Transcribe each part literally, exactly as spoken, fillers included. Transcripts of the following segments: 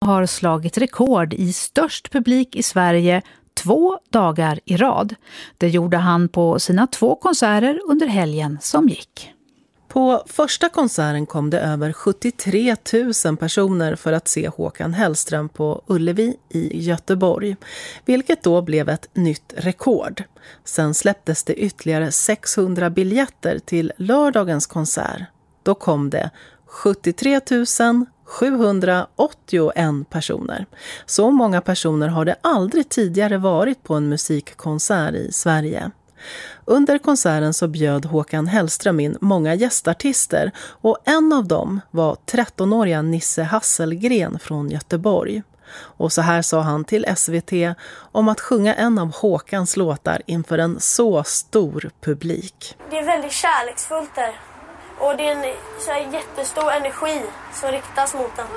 har slagit rekord i störst publik i Sverige två dagar i rad. Det gjorde han på sina två konserter under helgen som gick. På första konserten kom det över sjuttiotre tusen personer för att se Håkan Hellström på Ullevi i Göteborg, vilket då blev ett nytt rekord. Sen släpptes det ytterligare sexhundra biljetter till lördagens konsert. Då kom det sjuttiotre tusen sjuhundraåttioen personer. Så många personer har det aldrig tidigare varit på en musikkonsert i Sverige. Under konserten så bjöd Håkan Hellström in många gästartister och en av dem var trettonåriga Nisse Hasselgren från Göteborg. Och så här sa han till S V T om att sjunga en av Håkans låtar inför en så stor publik. Det är väldigt kärleksfullt där. Och det är en så här jättestor energi som riktas mot den.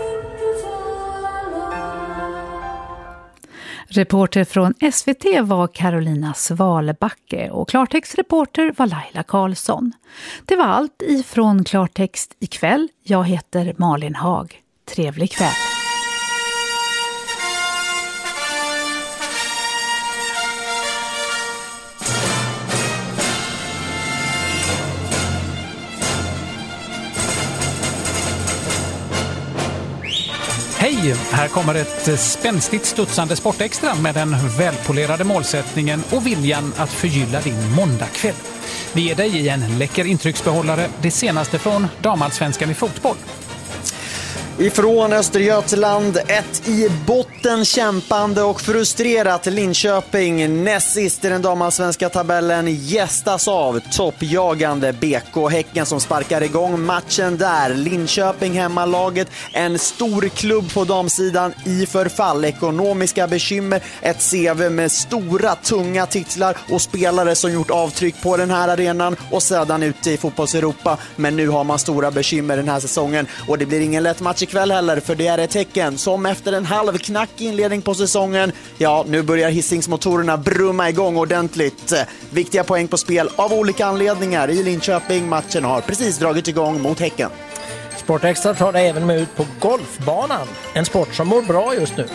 Reporter från S V T var Carolina Svalebacke och klartextreporter var Laila Karlsson. Det var allt ifrån Klartext ikväll. Jag heter Malin Haag. Trevlig kväll. Hej! Här kommer ett spänstigt studsande Sportextra med den välpolerade målsättningen och viljan att förgylla din måndagkväll. Vi ger dig i en läcker intrycksbehållare, det senaste från damallsvenskan i fotboll. Ifrån Östergötland, ett i botten kämpande och frustrerat Linköping näst sist i den damallsvenska tabellen gästas av toppjagande B K Häcken som sparkar igång matchen där. Linköping hemmalaget, en stor klubb på damsidan i förfall, ekonomiska bekymmer, ett C V med stora tunga titlar och spelare som gjort avtryck på den här arenan och sedan ute i fotbolls-Europa. Men nu har man stora bekymmer den här säsongen och det blir ingen lätt match kväll heller, för det är ett Häcken som efter en halvknackig inledning på säsongen, ja, nu börjar hissingsmotorerna brumma igång ordentligt. Viktiga poäng på spel av olika anledningar i Linköping. Matchen har precis dragit igång mot Häcken. Sportextra tar det även med ut på golfbanan, en sport som mår bra just nu.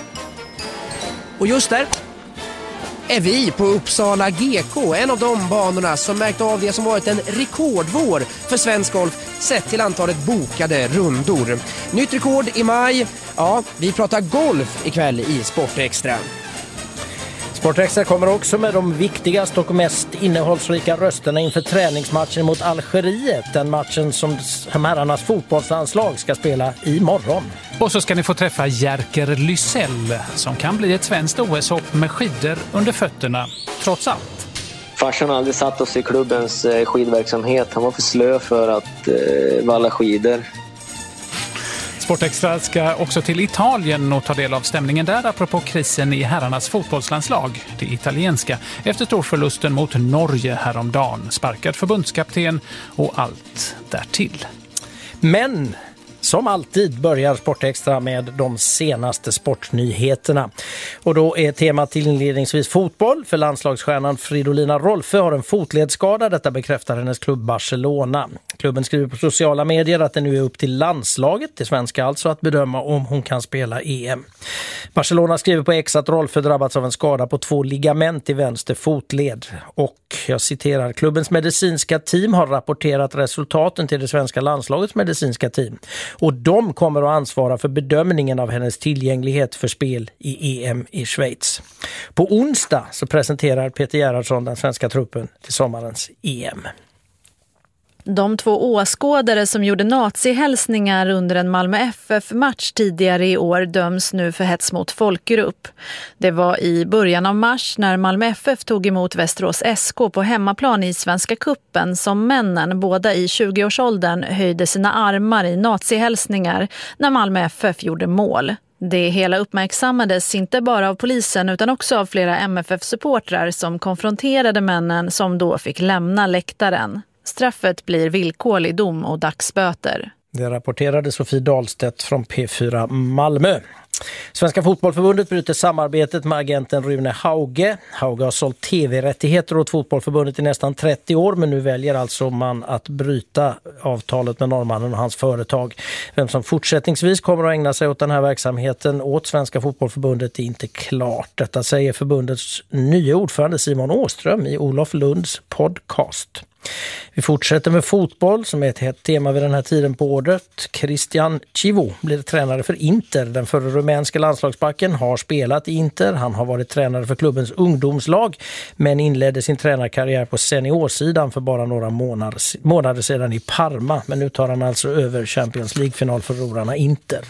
Och just där är vi på Uppsala G K, en av de banorna som märkt av det som varit en rekordvår för svensk golf sett till antalet bokade rundor. Nytt rekord i maj. Ja, vi pratar golf ikväll i Sportextra. Sportextra kommer också med de viktigaste och mest innehållsrika rösterna inför träningsmatchen mot Algeriet. Den matchen som herrarnas fotbollslandslag ska spela imorgon. Och så ska ni få träffa Jerker Lysell som kan bli ett svenskt O S-hopp med skidor under fötterna, trots allt. Farsan har aldrig satt oss i klubbens skidverksamhet. Han var för slö för att eh, valla skidor. Sportextra ska också till Italien och ta del av stämningen där apropå krisen i herrarnas fotbollslandslag, det italienska, efter storförlusten mot Norge häromdagen, sparkad förbundskapten och allt därtill. Men som alltid börjar Sportextra med de senaste sportnyheterna. Och då är temat till inledningsvis fotboll, för landslagsstjärnan Fridolina Rolfö har en fotledsskada. Detta bekräftar hennes klubb Barcelona. Klubben skriver på sociala medier att det nu är upp till landslaget, det svenska alltså, att bedöma om hon kan spela E M. Barcelona skriver på X att Rolfö drabbats av en skada på två ligament i vänster fotled. Och jag citerar, klubbens medicinska team har rapporterat resultaten till det svenska landslagets medicinska team. Och de kommer att ansvara för bedömningen av hennes tillgänglighet för spel i E M i Schweiz. På onsdag så presenterar Peter Gerhardsson den svenska truppen till sommarens E M. De två åskådare som gjorde nazihälsningar under en Malmö F F-match tidigare i år döms nu för hets mot folkgrupp. Det var i början av mars när Malmö F F tog emot Västerås S K på hemmaplan i Svenska kuppen som männen, båda i tjugoårsåldern, höjde sina armar i nazihälsningar när Malmö F F gjorde mål. Det hela uppmärksammades inte bara av polisen utan också av flera M F F-supportrar som konfronterade männen som då fick lämna läktaren. Straffet blir villkorlig dom och dagsböter. Det rapporterade Sofie Dahlstedt från P fyra Malmö. Svenska fotbollförbundet bryter samarbetet med agenten Rune Hauge. Hauge har sålt tv-rättigheter åt fotbollförbundet i nästan trettio år, men nu väljer alltså man att bryta avtalet med norrmannen och hans företag. Vem som fortsättningsvis kommer att ägna sig åt den här verksamheten åt Svenska fotbollförbundet är inte klart. Detta säger förbundets nya ordförande Simon Åström i Olof Lunds podcast. Vi fortsätter med fotboll som är ett hett tema vid den här tiden på året. Cristian Chivu blir tränare för Inter. Den förre rumänska landslagsbacken har spelat i Inter. Han har varit tränare för klubbens ungdomslag men inledde sin tränarkarriär på seniorsidan för bara några månader, månader sedan i Parma. Men nu tar han alltså över Champions League-finalförlorarna Inter.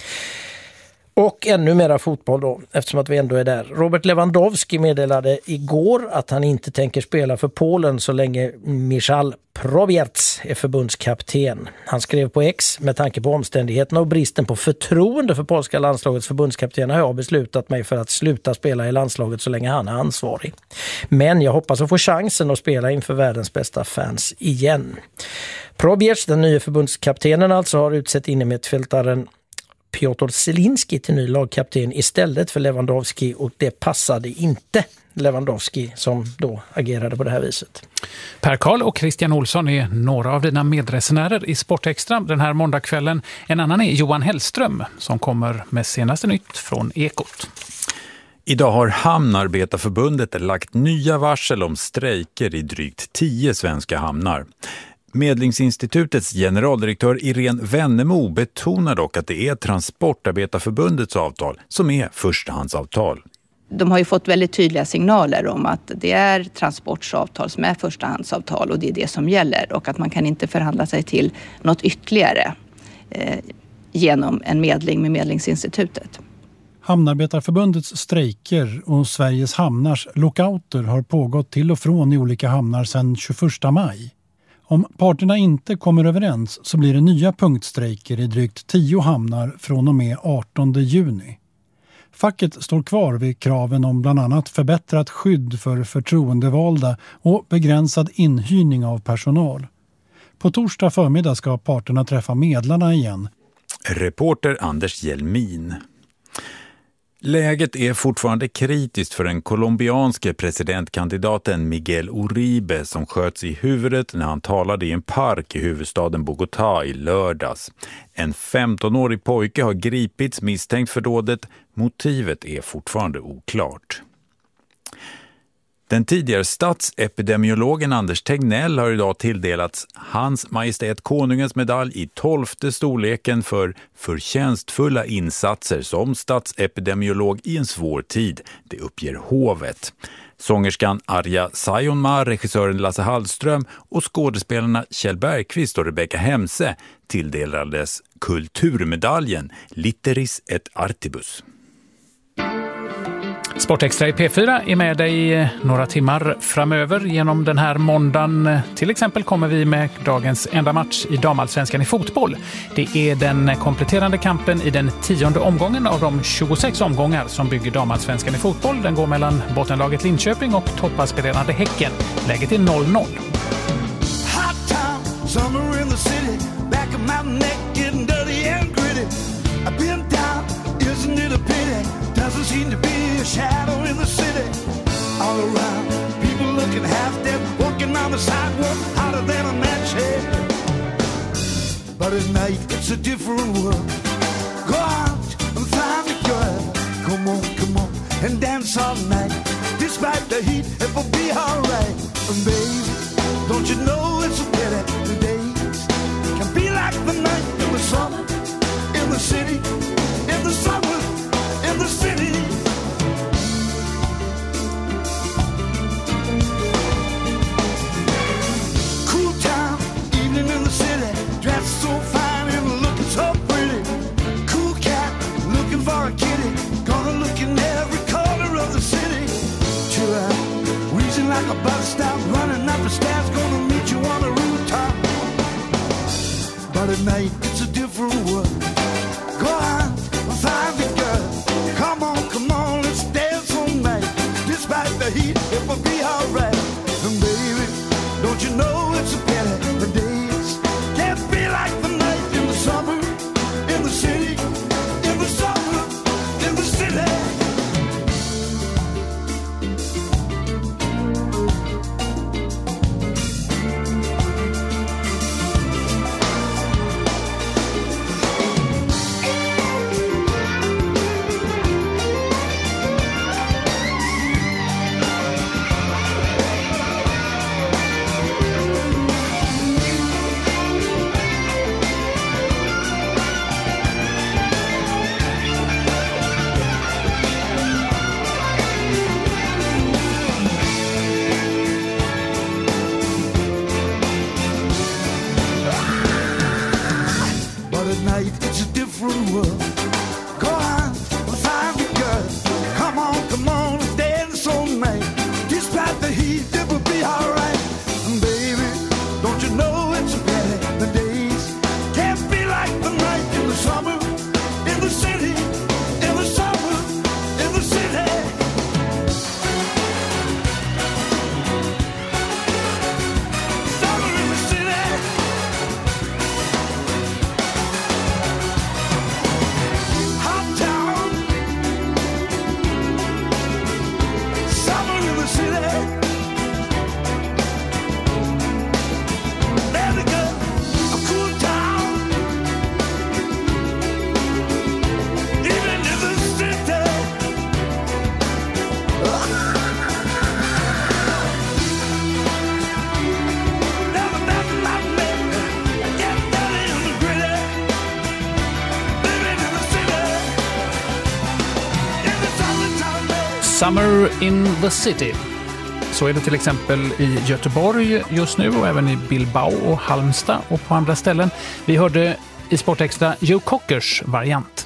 Och ännu mera fotboll då, eftersom att vi ändå är där. Robert Lewandowski meddelade igår att han inte tänker spela för Polen så länge Michal Probierz är förbundskapten. Han skrev på X: med tanke på omständigheterna och bristen på förtroende för polska landslagets förbundskapten har jag beslutat mig för att sluta spela i landslaget så länge han är ansvarig. Men jag hoppas att få chansen att spela inför världens bästa fans igen. Probierz, den nya förbundskaptenen alltså, har utsett innermittfältaren Piotr Zelinski till ny lagkapten istället för Lewandowski, och det passade inte Lewandowski som då agerade på det här viset. Per Karl och Christian Olsson är några av dina medresenärer i Sportextra den här måndagskvällen. En annan är Johan Hellström som kommer med senaste nytt från Ekot. Idag har Hamnarbetarförbundet lagt nya varsel om strejker i drygt tio svenska hamnar. Medlingsinstitutets generaldirektör Irene Wennemo betonar dock att det är Transportarbetarförbundets avtal som är förstahandsavtal. De har ju fått väldigt tydliga signaler om att det är transportsavtal som är förstahandsavtal och det är det som gäller, och att man kan inte förhandla sig till något ytterligare eh, genom en medling med Medlingsinstitutet. Hamnarbetarförbundets strejker och Sveriges hamnars lockouter har pågått till och från i olika hamnar sedan tjugoförsta maj. Om parterna inte kommer överens så blir det nya punktstrejker i drygt tio hamnar från och med artonde juni. Facket står kvar vid kraven om bland annat förbättrat skydd för förtroendevalda och begränsad inhyrning av personal. På torsdag förmiddag ska parterna träffa medlarna igen. Reporter Anders Hjelmin. Läget är fortfarande kritiskt för den colombianske presidentkandidaten Miguel Uribe som sköts i huvudet när han talade i en park i huvudstaden Bogotá i lördags. En femtonårig pojke har gripits misstänkt för dådet. Motivet är fortfarande oklart. Den tidigare statsepidemiologen Anders Tegnell har idag tilldelats Hans Majestät Konungens medalj i tolfte storleken för förtjänstfulla insatser som statsepidemiolog i en svår tid, det uppger hovet. Sångerskan Arja Saijonmaa, regissören Lasse Hallström och skådespelarna Kjell Bergqvist och Rebecca Hemse tilldelades kulturmedaljen Litteris et Artibus. Sportextra i P fyra är med dig några timmar framöver genom den här måndagen. Till exempel kommer vi med dagens enda match i damallsvenskan i fotboll. Det är den kompletterande kampen i den tionde omgången av de tjugosex omgångar som bygger damallsvenskan i fotboll. Den går mellan bottenlaget Linköping och toppaspirerande Häcken. Läget är noll noll. Hot town, summer in the city, back of my neck getting dirty and gritty. I've been down, isn't it a pity? Doesn't seem to be a shadow in the city. All around, people looking half dead, walking on the sidewalk, hotter than a match head. But at night, it's a different world. Go out and find a girl. Come on, come on, and dance all night. Despite the heat, it will be alright. And baby, don't you know it's a pity? The days can be like the night in the summer, in the city, in the summer, in the city. Cool town, evening in the city, dressed so fine and looking so pretty. Cool cat, looking for a kitty, gonna look in every corner of the city. Chill out, reaching like a bus stop, running up the stairs, gonna meet you on the rooftop. But at night, it's a different world. Go on, find the girl. Come on, come on, let's dance all night. Despite the heat, it will be alright. And baby, don't you know it's a pity? The days can't be like the night in the summer, in the city, in the summer, in the Summer in the City. Så är det till exempel i Göteborg just nu och även i Bilbao och Halmstad och på andra ställen. Vi hörde i Sportextra Joe Cockers variant.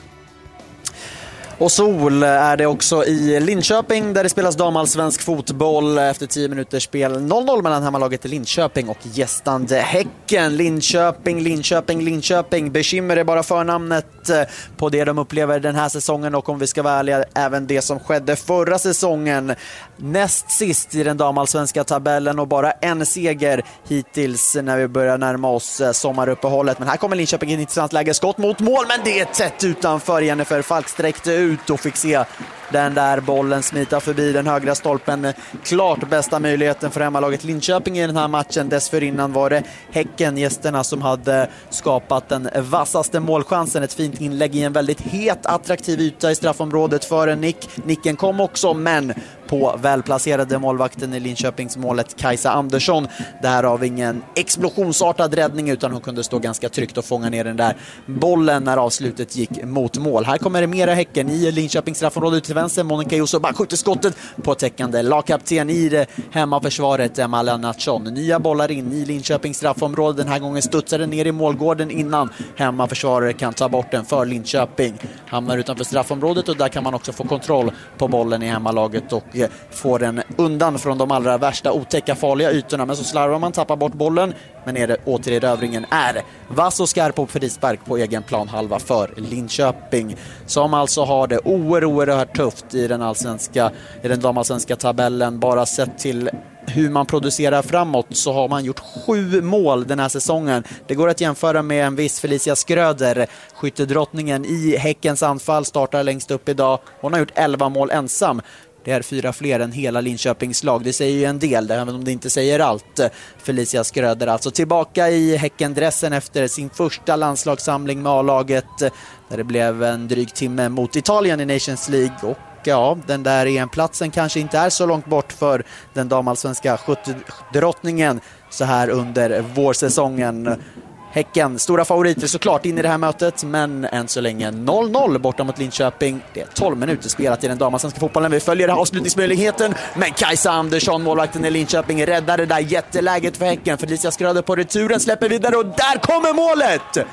Och sol är det också i Linköping där det spelas damallsvensk fotboll efter tio minuters spel. noll noll mellan hemmalaget i Linköping och gästande Häcken. Linköping, Linköping, Linköping. Bekymmer är bara förnamnet på det de upplever den här säsongen och om vi ska vara ärliga, även det som skedde förra säsongen. Näst sist i den damallsvenska tabellen och bara en seger hittills när vi börjar närma oss sommaruppehållet. Men här kommer Linköping i ett intressant läge, skott mot mål, men det är tätt utanför. Jennifer Falk sträckte ut och fick se den där bollen smita förbi den högra stolpen. Klart bästa möjligheten för hemmalaget Linköping i den här matchen. Dessförinnan var det Häcken, gästerna, som hade skapat den vassaste målchansen. Ett fint inlägg i en väldigt het, attraktiv yta i straffområdet för en nick. Nicken kom också, men på välplacerade målvakten i Linköpings målet Kajsa Andersson. Där av ingen explosionsartad räddning utan hon kunde stå ganska tryggt och fånga ner den där bollen när avslutet gick mot mål. Här kommer det mera Häcken i Linköpings straffområde till vänster. Monica Josoba skjuter skottet på täckande lagkapten i det hemmaförsvaret Emma Lennartsson. Nya bollar in i Linköpings straffområde. Den här gången studsar den ner i målgården innan hemmaförsvarare kan ta bort den för Linköping. Hamnar utanför straffområdet och där kan man också få kontroll på bollen i hemmalaget och får den undan från de allra värsta otäcka farliga ytorna. Men så slarvar man, tappar bort bollen, men är det återerövringen är vass och skarp på frispark på egen planhalva för Linköping, som alltså har det oerhört, oerhört tufft i den allsvenska, i den damallsvenska tabellen. Bara sett till hur man producerar framåt så har man gjort sju mål den här säsongen. Det går att jämföra med en viss Felicia Skröder, skyttedrottningen i Häckens anfall, startar längst upp idag. Hon har gjort elva mål ensam. Det är fyra fler än hela Linköpings lag. Det säger ju en del, även om det inte säger allt. Felicia Skröder alltså tillbaka i Häckendressen efter sin första landslagssamling med A-laget, där det blev en dryg timme mot Italien i Nations League. Och ja, den där E M-platsen kanske inte är så långt bort för den damallsvenska skyttedrottningen så här under vårsäsongen. Häcken, stora favoriter såklart in i det här mötet, men än så länge noll noll borta mot Linköping. Det är tolv minuter spelat i den damallsvenska fotbollen. Vi följer avslutningsmöjligheten, men Kajsa Andersson, målvakten i Linköping, räddar det där jätteläget för Häcken. Felicia Skröder på returen, släpper vidare och där kommer målet!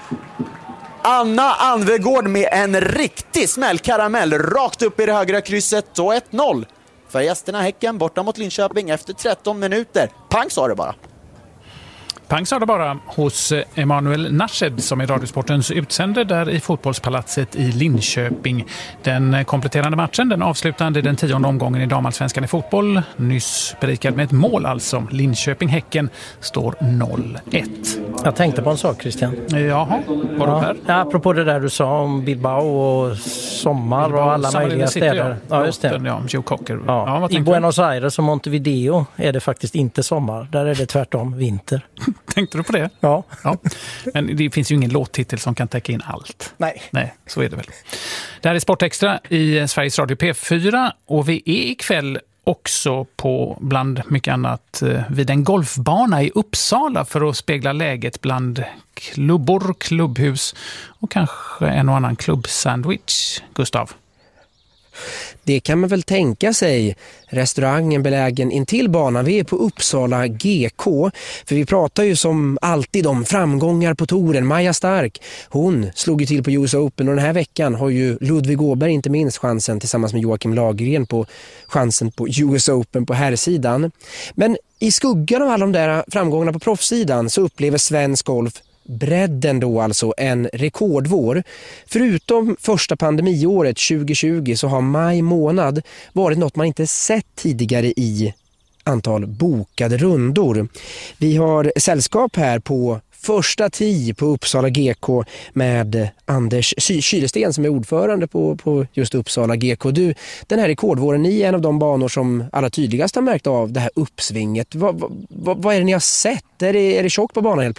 Anna Anvegård med en riktig smällkaramell rakt upp i det högra krysset och ett noll för gästerna Häcken borta mot Linköping efter tretton minuter. Pang sa det bara. Pang sa det bara hos Emanuel Nashed som är Radiosportens utsände där i fotbollspalatset i Linköping. Den kompletterande matchen, den avslutande den tionde omgången i damallsvenskan i fotboll. Nyss berikad med ett mål alltså. Linköping-Häcken står noll ett. Jag tänkte på en sak, Christian. Jaha, var ja. du här? Ja, apropå det där du sa om Bilbao och sommar Bilbao, och alla möjliga städer. Ja, ja, just det. Ja, Joe Cocker. Ja. Ja, i Buenos Aires och Montevideo är det faktiskt inte sommar. Där är det tvärtom vinter. Tänkte du på det? Ja. ja. Men det finns ju ingen låttitel som kan täcka in allt. Nej. Nej, så är det väl. Det här är Sportextra i Sveriges Radio P fyra och vi är ikväll också på, bland mycket annat, vid en golfbana i Uppsala för att spegla läget bland klubbor, klubbhus och kanske en och annan klubbsandwich. Gustav? Det kan man väl tänka sig. Restaurangen belägen intill banan, vi är på Uppsala G K. För vi pratar ju som alltid om framgångar på touren. Maja Stark, hon slog ju till på U S Open och den här veckan har ju Ludvig Åberg inte minst chansen tillsammans med Joakim Lagergren på chansen på U S Open på herrsidan. Men i skuggan av alla de där framgångarna på proffssidan så upplever svensk golf bredden då alltså en rekordvår. Förutom första pandemiåret tjugo tjugo så har maj månad varit något man inte sett tidigare i antal bokade rundor. Vi har sällskap här på första tio på Uppsala G K med Anders Kyresten som är ordförande på, på just Uppsala G K. Du, den här rekordvåren, ni är en av de banor som alla tydligast har märkt av det här uppsvinget. Vad, vad, vad är det ni har sett? Är det, är det tjock på banan helt plötsligt?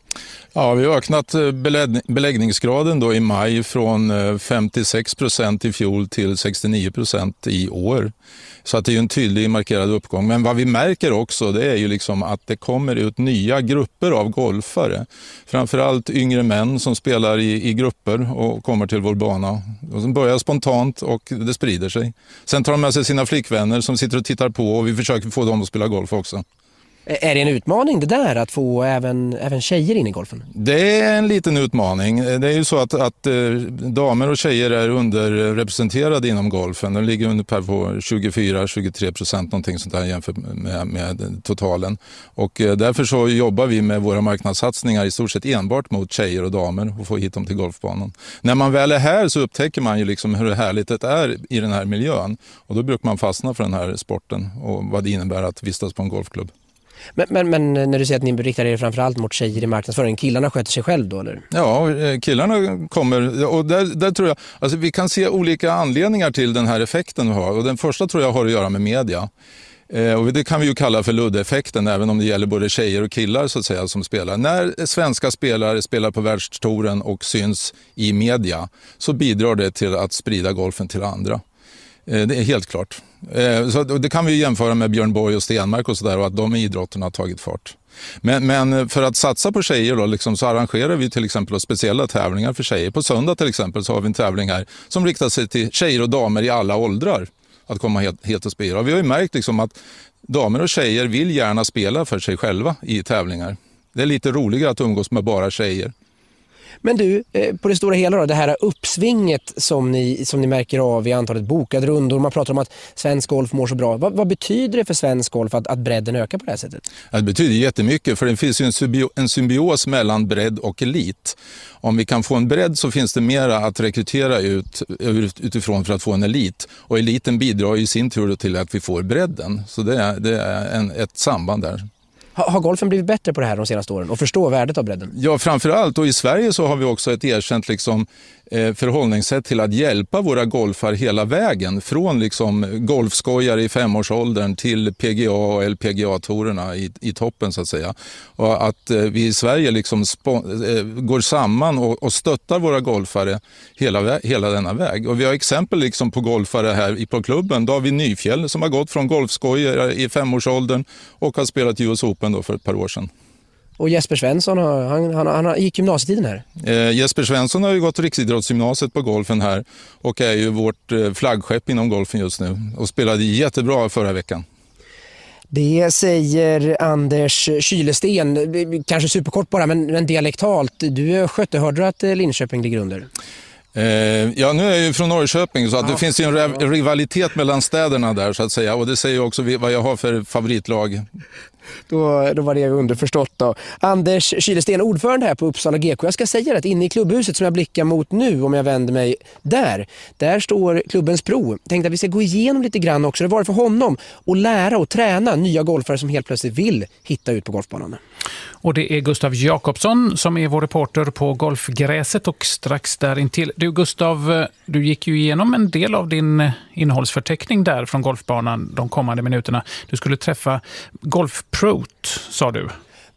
Ja, vi har ökat beläggningsgraden då i maj från femtiosex procent i fjol till sextionio procent i år. Så att det är ju en tydlig markerad uppgång. Men vad vi märker också, det är ju liksom att det kommer ut nya grupper av golfare. Framförallt yngre män som spelar i, i grupper och kommer till vår bana. Och som börjar spontant och det sprider sig. Sen tar de med sig sina flickvänner som sitter och tittar på och vi försöker få dem att spela golf också. Är det en utmaning det där att få även, även tjejer in i golfen? Det är en liten utmaning. Det är ju så att, att damer och tjejer är underrepresenterade inom golfen. De ligger ungefär på tjugofyra till tjugotre procent någonting sånt där jämfört med, med totalen. Och därför så jobbar vi med våra marknadssatsningar i stort sett enbart mot tjejer och damer och få hit dem till golfbanan. När man väl är här så upptäcker man ju liksom hur härligt det är i den här miljön. Och då brukar man fastna för den här sporten och vad det innebär att vistas på en golfklubb. Men, men, men när du säger att ni riktar er framförallt mot tjejer i marknadsföringen, killarna sköter sig själv då eller? Ja, killarna kommer och där, där tror jag, alltså vi kan se olika anledningar till den här effekten vi har och den första tror jag har att göra med media. Eh, och det kan vi ju kalla för luddeffekten även om det gäller både tjejer och killar så att säga som spelar. När svenska spelare spelar på världstouren och syns i media så bidrar det till att sprida golfen till andra. Det är helt klart. Så det kan vi jämföra med Björn Borg och Stenmark och sådär och att de idrotterna har tagit fart. Men, men för att satsa på tjejer då, liksom, så arrangerar vi till exempel speciella tävlingar för tjejer. På söndag till exempel så har vi en tävling här som riktar sig till tjejer och damer i alla åldrar att komma helt, helt och spela. Och vi har ju märkt liksom att damer och tjejer vill gärna spela för sig själva i tävlingar. Det är lite roligare att umgås med bara tjejer. Men du, på det stora hela då, det här uppsvinget som ni, som ni märker av i antalet bokade rundor, man pratar om att svensk golf mår så bra. Vad, vad betyder det för svensk golf att, att bredden ökar på det här sättet? Det betyder jättemycket för det finns ju en, symbios, en symbios mellan bredd och elit. Om vi kan få en bredd så finns det mera att rekrytera ut, utifrån för att få en elit. Och eliten bidrar i sin tur till att vi får bredden. Så det är, det är en, ett samband där. Har golfen blivit bättre på det här de senaste åren och förstår värdet av bredden? Ja, framförallt. Och i Sverige så har vi också ett erkänt liksom, eh, förhållningssätt till att hjälpa våra golfar hela vägen. Från liksom, golfskojare i femårsåldern till P G A och L P G A-torerna i, i toppen så att säga. Och att eh, vi i Sverige liksom spo- eh, går samman och, och stöttar våra golfare hela, vä- hela denna väg. Och vi har exempel liksom, på golfare här på klubben. David Nyfjäll som har gått från golfskojare i femårsåldern och har spelat U S Open då för ett par år sedan. Och Jesper Svensson, han, han, han gick gymnasietiden här? Eh, Jesper Svensson har ju gått riksidrottsgymnasiet på golfen här och är ju vårt eh, flaggskepp inom golfen just nu och spelade jättebra förra veckan. Det säger Anders Kylesten, kanske superkort bara men, men dialektalt. Du är skötte, hörde du att Linköping ligger under? Eh, ja, nu är jag ju från Norrköping så att ja. Det finns ju en rev- rivalitet mellan städerna där så att säga och det säger också vad jag har för favoritlag. Då, då var det underförstått då. Anders Kylesten, ordförande här på Uppsala G K. Jag ska säga att inne i klubbhuset som jag blickar mot nu, om jag vänder mig där, där står klubbens pro. Tänkte att vi ska gå igenom lite grann också. Det var det för honom att lära och träna nya golfare som helt plötsligt vill hitta ut på golfbanan. Och det är Gustav Jakobsson som är vår reporter på golfgräset och strax där intill. Du Gustav, du gick ju igenom en del av din innehållsförteckning där från golfbanan de kommande minuterna. Du skulle träffa golfprot, sa du.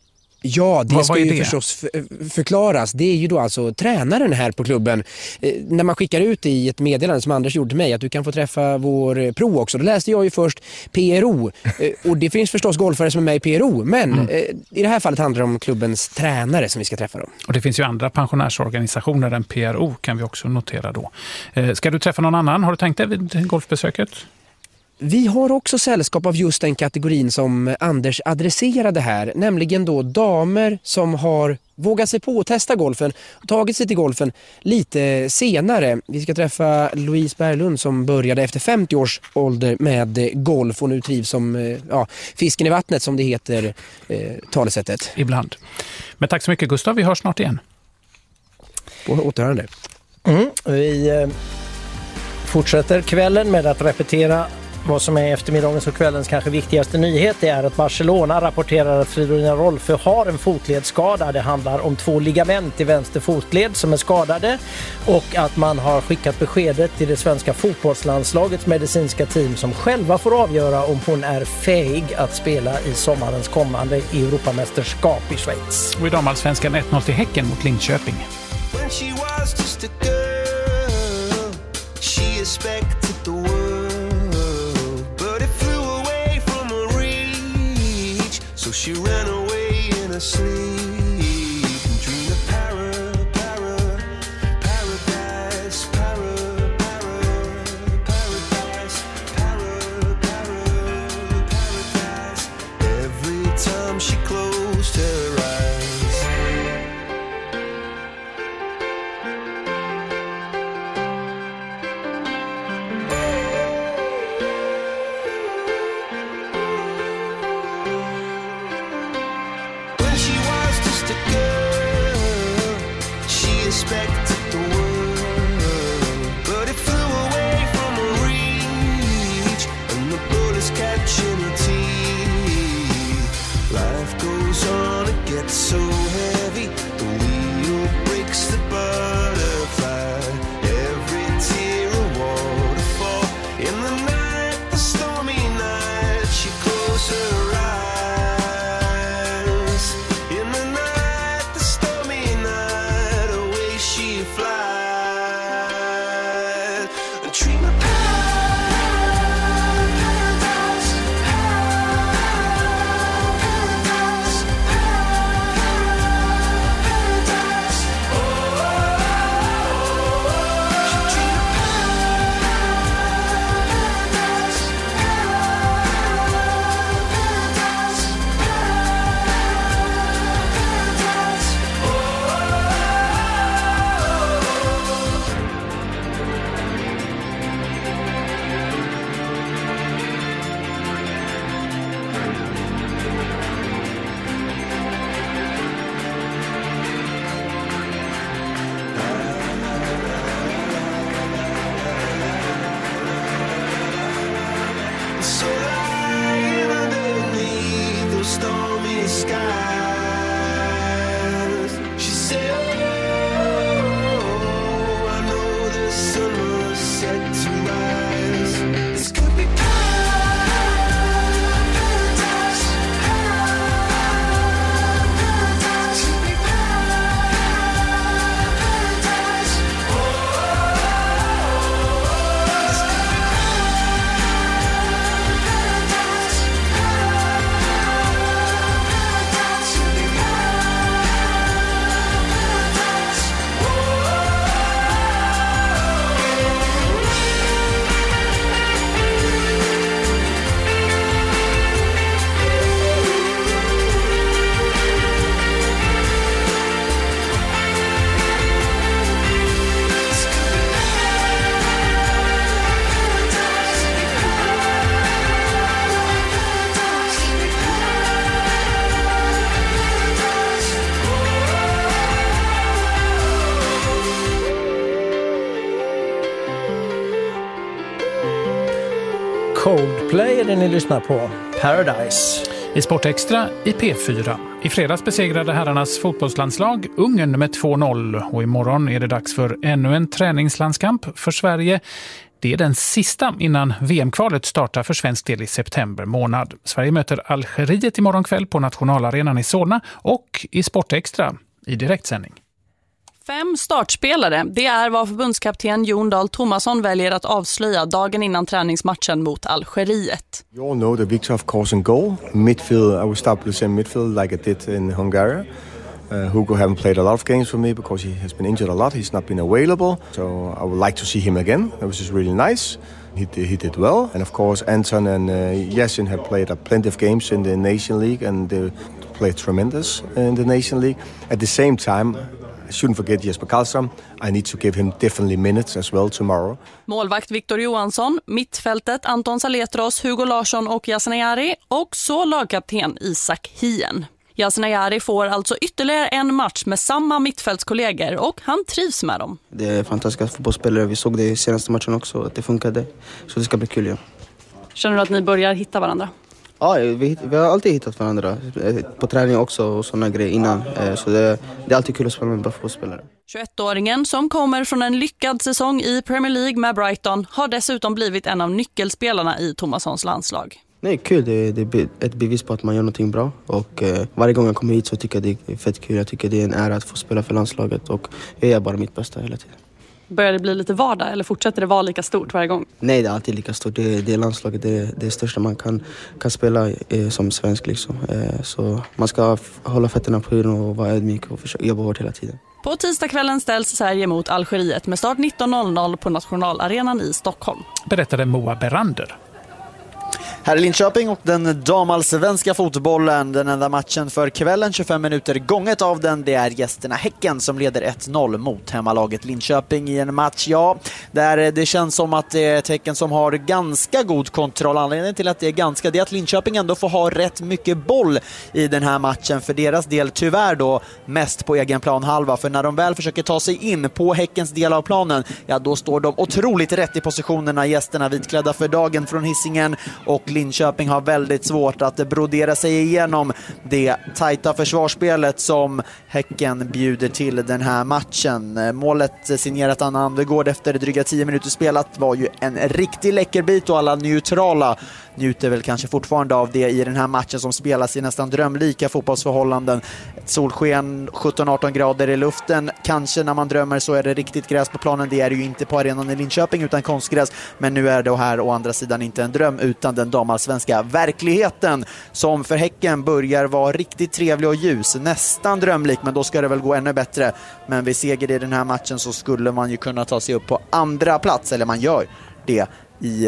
Ja, det vad, ska vad ju det? förstås förklaras. Det är ju då alltså tränaren här på klubben. Eh, när man skickar ut i ett meddelande som Anders gjorde till mig att du kan få träffa vår pro också. Då läste jag ju först P R O. Eh, och det finns förstås golfare som är med i P R O. Men mm. eh, i det här fallet handlar det om klubbens tränare som vi ska träffa då. Och det finns ju andra pensionärsorganisationer än P R O kan vi också notera då. Eh, ska du träffa någon annan? Har du tänkt dig vid golfbesöket? Vi har också sällskap av just den kategorin som Anders adresserade här, nämligen då damer som har vågat sig på att testa golfen och tagit sig till golfen lite senare. Vi ska träffa Louise Berglund som började efter femtio års ålder med golf och nu trivs som ja, fisken i vattnet som det heter eh, talesättet. Ibland. Men tack så mycket Gustav, vi hörs snart igen. På återhörande. Mm, vi eh, fortsätter kvällen med att repetera Vad som är eftermiddagens och kvällens kanske viktigaste nyhet är att Barcelona rapporterar att Fridolina Rolfö har en fotledsskada. Det handlar om två ligament i vänster fotled som är skadade och att man har skickat beskedet till det svenska fotbollslandslagets medicinska team som själva får avgöra om hon är fähig att spela i sommarens kommande Europamästerskap i Schweiz. Och i damallsvenskan ett noll till Häcken mot Linköping. When she was just a girl, she expected the world, but it flew away from her reach, so she ran away in her sleep and dreamed of para, para, paradise, para, para, paradise, para, para, paradise. Every time she closed her eyes. Expected the world, but it flew away from her reach, and the bullets catching her teeth. Life goes on, it gets so heavy, the wheel breaks the butterfly. Every tear a waterfall. In the night, the stormy night, she closed her eyes. In the night, the stormy night, away she flies. A dream of paradise, paradise, paradise. Oh, she dreamed of paradise, so lying underneath those stormy skies, she said, oh, I know the sun was set to rise. This could be paradise, paradise, could be paradise. Oh, this could be Coldplay är det ni lyssnar på. Paradise. I Sportextra i P fyra. I fredags besegrade herrarnas fotbollslandslag Ungern med två noll och imorgon är det dags för ännu en träningslandskamp för Sverige. Det är den sista innan V M-kvalet startar för svensk del i september månad. Sverige möter Algeriet imorgon kväll på nationalarenan i Solna och i Sportextra i direktsändning. Fem startspelare, det är vad förbundskapten Jon Dahl Tomasson väljer att avslöja dagen innan träningsmatchen mot Algeriet. You all know that Victor, of course, in goal. Midfield, I will start with the same midfield like I did in Hungary. Uh, Hugo haven't played a lot of games for me because he has been injured a lot. He's not been available. So I would like to see him again. That was just really nice. He did, he did well. And of course, Anton and uh, Yasin have played uh, plenty of games in the Nation League and they played tremendous in the Nation League. At the same time, I shouldn't forget Jesper Karlström. I need to give him definitely minutes as well tomorrow. Målvakt Victor Johansson, mittfältet Anton Saletros, Hugo Larsson och Yasin Ayari och så lagkapten Isak Hien. Yasin Ayari får alltså ytterligare en match med samma mittfältskollegor och han trivs med dem. Det är fantastiska fotbollsspelare, vi såg det i senaste matchen också att det funkade, så det ska bli kul. Ja. Känner du att ni börjar hitta varandra? Ja, vi, vi har alltid hittat varandra. På träning också och sådana grejer innan. Så det, det är alltid kul att spela med bra fotbollsspelare. tjugoettåringen som kommer från en lyckad säsong i Premier League med Brighton har dessutom blivit en av nyckelspelarna i Thomassons landslag. Nej, kul. Det, det är ett bevis på att man gör någonting bra. Och eh, varje gång jag kommer hit så tycker jag det är fett kul. Jag tycker det är en ära att få spela för landslaget och jag gör bara mitt bästa hela tiden. Börjar det bli lite vardag eller fortsätter det vara lika stort varje gång? Nej, det är alltid lika stort. Det, det är landslaget, det är det största man kan, kan spela eh, som svensk. Liksom. Eh, så man ska f- hålla fötterna på jorden och vara ödmjuk och försöka jobba hårt hela tiden. På tisdagskvällen ställs Sverige mot Algeriet med start nitton noll noll på Nationalarenan i Stockholm. Berättade Moa Berander. Här i Linköping och den damallsvenska fotbollen. Den enda matchen för kvällen, tjugofem minuter gånget av den. Det är gästerna Häcken som leder ett noll mot hemmalaget Linköping i en match. Ja, där det känns som att det är ett Häcken som har ganska god kontroll. Anledningen till att det är ganska det är att Linköping ändå får ha rätt mycket boll i den här matchen. För deras del tyvärr då mest på egen planhalva. För när de väl försöker ta sig in på Häckens del av planen, ja då står de otroligt rätt i positionerna. Gästerna vitklädda för dagen från Hisingen, och Linköping har väldigt svårt att brodera sig igenom det tajta försvarsspelet som Häcken bjuder till den här matchen. Målet signerat Anna Andegård efter dryga tio minuter spelat var ju en riktig läckerbit, och alla neutrala njuter väl kanske fortfarande av det i den här matchen som spelas i nästan drömlika fotbollsförhållanden. Ett solsken, sjutton arton grader i luften. Kanske när man drömmer så är det riktigt gräs på planen. Det är det ju inte på arenan i Linköping utan konstgräs. Men nu är det här å andra sidan inte en dröm utan den damallsvenska verkligheten som för Häcken börjar vara riktigt trevlig och ljus. Nästan drömlik, men då ska det väl gå ännu bättre. Men vid seger i den här matchen så skulle man ju kunna ta sig upp på andra plats, eller man gör det i